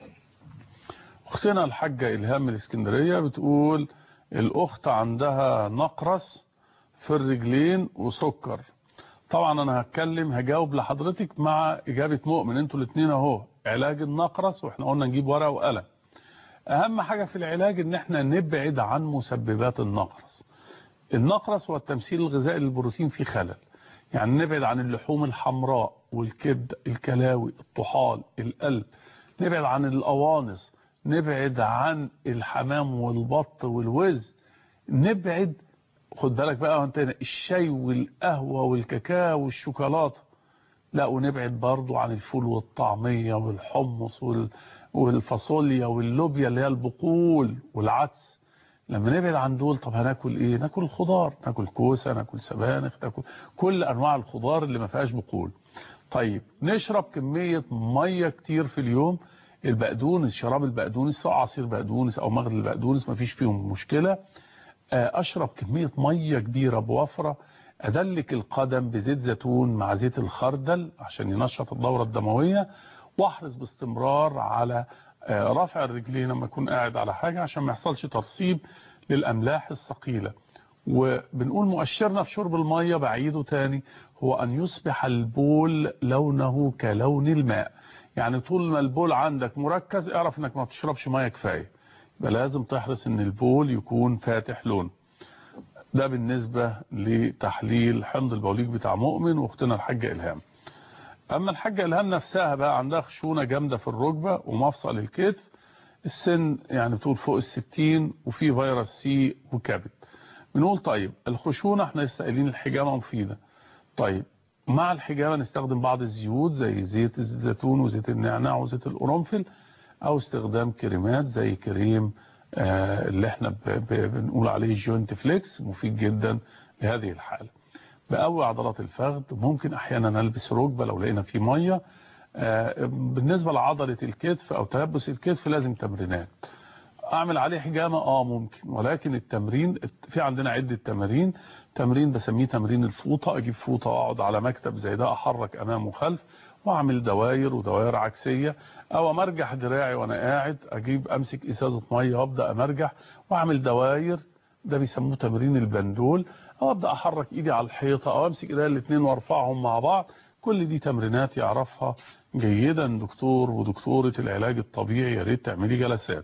أختنا الحاجة إلهام من الإسكندرية بتقول الأخت عندها نقرس في الرجلين وسكر. طبعا أنا هجاوب لحضرتك مع إجابة مؤمن، انتوا الاثنين اهو. علاج النقرس، واحنا قلنا نجيب ورقة وقلم. أهم حاجة في العلاج إن احنا نبعد عن مسببات النقرس. النقرس هو التمثيل الغذائي للبروتين فيه خلل، يعني نبعد عن اللحوم الحمراء والكبد، الكلاوي، الطحال، القلب، نبعد عن القوانص، نبعد عن الحمام والبط والوز، نبعد، خد بالك بقى وانت الشاي والقهوة والكاكاو والشوكولاتة، لا، ونبعد برضو عن الفول والطعمية والحمص والفاصوليا واللوبيا اللي هي البقول والعدس. لما نبعد عن دول، طب هناكل ايه؟ ناكل الخضار، ناكل كوسة، ناكل سبانخ، ناكل كل انواع الخضار اللي ما فيهاش بقول. طيب نشرب كمية مية كتير في اليوم. البقدونس، شراب البقدونس سواء عصير بقدونس او مغلي البقدونس ما فيش فيهم مشكلة. اشرب كمية مية كبيرة بوفرة. ادلك القدم بزيت زيتون مع زيت الخردل عشان ينشط الدورة الدموية. واحرص باستمرار على رفع الرجلين لما اكون قاعد على حاجة عشان ما يحصلش ترسيب للأملاح الثقيلة. وبنقول مؤشرنا في شرب المية، بعيده تاني، هو أن يصبح البول لونه كلون الماء. يعني طول ما البول عندك مركز اعرف انك ما بتشربش مية كفاية، يبقى لازم تحرص ان البول يكون فاتح لون. ده بالنسبة لتحليل حمض البوليك بتاع مؤمن واختنا الحاجة إلهام. اما الحاجة إلهام نفسها بقى عندها خشونة جامدة في الركبة ومفصل الكتف، السن يعني بتقول فوق ال60، وفي فيروس سي وكبد. بنقول طيب الخشونة احنا لسه قايلين الحجامة مفيدة. طيب مع الحجامة نستخدم بعض الزيوت زي زيت الزيتون وزيت النعناع وزيت القرنفل، او استخدام كريمات زي كريم اللي احنا بنقول عليه جوينت فليكس، مفيد جدا لهذه الحالة. بقوي عضلات الفخذ، ممكن احيانا نلبس ركبة لو لقينا فيه مية. بالنسبة لعضلة الكتف او تلبس الكتف لازم تمرينات. اعمل عليه حجامة ممكن، ولكن التمرين في عندنا عدة تمارين. تمرين بسميه تمرين الفوطة، اجيب فوطة واقعد على مكتب زي ده، احرك امام وخلف واعمل دواير ودواير عكسية، او امرجح دراعي وانا قاعد، اجيب امسك ازازة مية وابدا امرجح واعمل دواير، ده بيسموه تمرين البندول، او ابدا احرك ايدي على الحيطة او امسك ايدي الاثنين وارفعهم مع بعض. كل دي تمرينات يعرفها جيدا دكتور ودكتورة العلاج الطبيعي، يا ريت تعملي جلسات.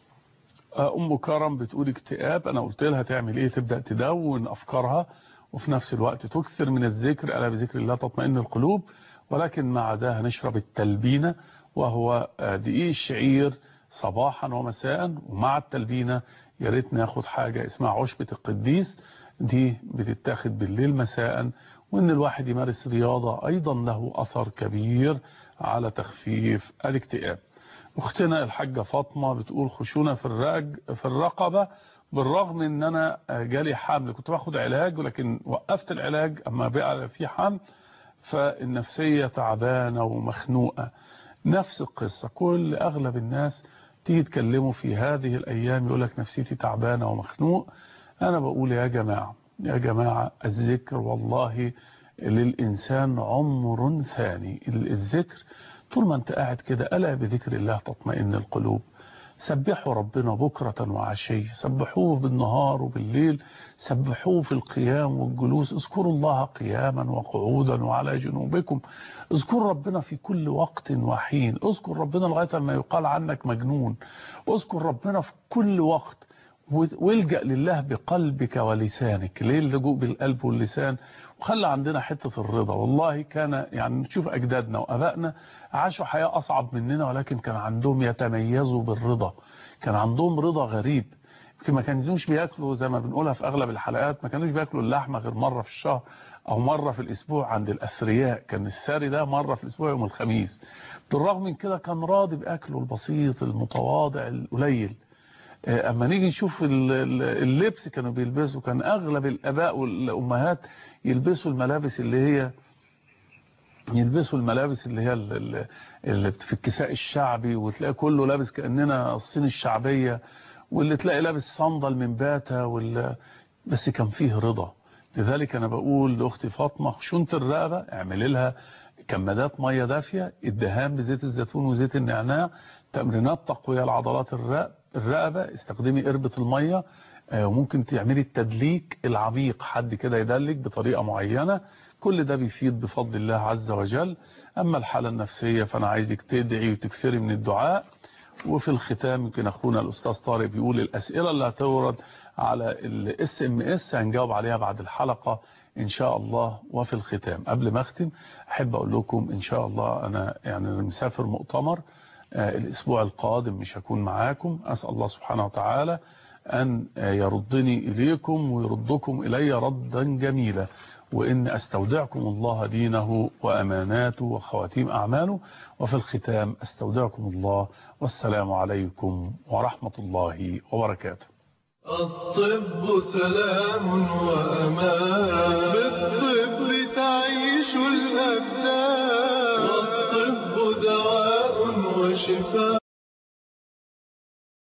ام كرم بتقول اكتئاب، انا قلت لها تعمل ايه؟ تبدا تدون افكارها وفي نفس الوقت تكثر من الذكر، الا بذكر الله تطمئن القلوب. ولكن مع ده هنشرب التلبينة، وهو دقيق الشعير صباحا ومساء، ومع التلبينة يا ريت ناخد حاجة اسمها عشبة القديس، دي بتتاخد بالليل مساء. وان الواحد يمارس رياضة ايضا له اثر كبير على تخفيف الاكتئاب. اختنا الحاجة فاطمة بتقول خشونة في الرقبة، بالرغم ان انا جالي حمل، كنت باخد علاج ولكن وقفت العلاج اما بقى في حمل، فالنفسية تعبانة ومخنوقة. نفس القصة، كل اغلب الناس تيجي تكلموا في هذه الايام يقولك نفسيتي تعبانة ومخنوق. انا بقول يا جماعة الذكر والله للإنسان عمر ثاني. الذكر طول ما انت قاعد كده، ألا بذكر الله تطمئن القلوب. سبحوا ربنا بكرة وعشية، سبحوه بالنهار وبالليل، سبحوه في القيام والجلوس، اذكروا الله قياما وقعودا وعلى جنوبكم، اذكروا ربنا في كل وقت وحين، اذكر ربنا لغاية ما يقال عنك مجنون، اذكر ربنا في كل وقت، والجأ لله بقلبك ولسانك. ليه اللجوء بالقلب واللسان؟ وخلى عندنا حتة الرضا. والله كان يعني نشوف أجدادنا وأبائنا عاشوا حياة أصعب مننا، ولكن كان عندهم يتميزوا بالرضا، كان عندهم رضا غريب. ما كانوش بياكلوا زي ما بنقولها في أغلب الحلقات، ما كانوش بياكلوا اللحمة غير مرة في الشهر أو مرة في الأسبوع. عند الأثرياء كان الساري ده مرة في الأسبوع يوم الخميس. بالرغم من كده كان راضي بأكله البسيط المتواضع القليل. اما نيجي نشوف اللبس كانوا بيلبسوا، كان اغلب الاباء والامهات يلبسوا الملابس اللي هي اللي في الكساء الشعبي، وتلاقي كله لابس كأننا الصين الشعبية، واللي تلاقي لابس صندل من باتا بس كان فيه رضا. لذلك انا بقول لاختي فاطمة خشونة الرقبة اعملي لها كمادات ميه دافيه، الدهان بزيت الزيتون وزيت النعناع، تمرينات تقويه لعضلات الرقبه، استخدمي قربة الميه، وممكن تعملي التدليك العميق، حد كده يدلك بطريقه معينه، كل ده بيفيد بفضل الله عز وجل. اما الحاله النفسيه فانا عايزك تدعي وتكثري من الدعاء. وفي الختام يمكن اخونا الاستاذ طارق بيقول الاسئله اللي هتورد على الSMS هنجاوب عليها بعد الحلقه ان شاء الله. وفي الختام قبل ما اختم احب اقول لكم ان شاء الله انا يعني مسافر مؤتمر الاسبوع القادم، مش هكون معاكم. اسال الله سبحانه وتعالى ان يردني اليكم ويردكم الي ردا جميلا، وان استودعكم الله دينه واماناته وخواتيم اعماله. وفي الختام استودعكم الله، والسلام عليكم ورحمة الله وبركاته. الطب سلام وأمان، بالطب تعيش الأبدان، والطب دواء وشفاء.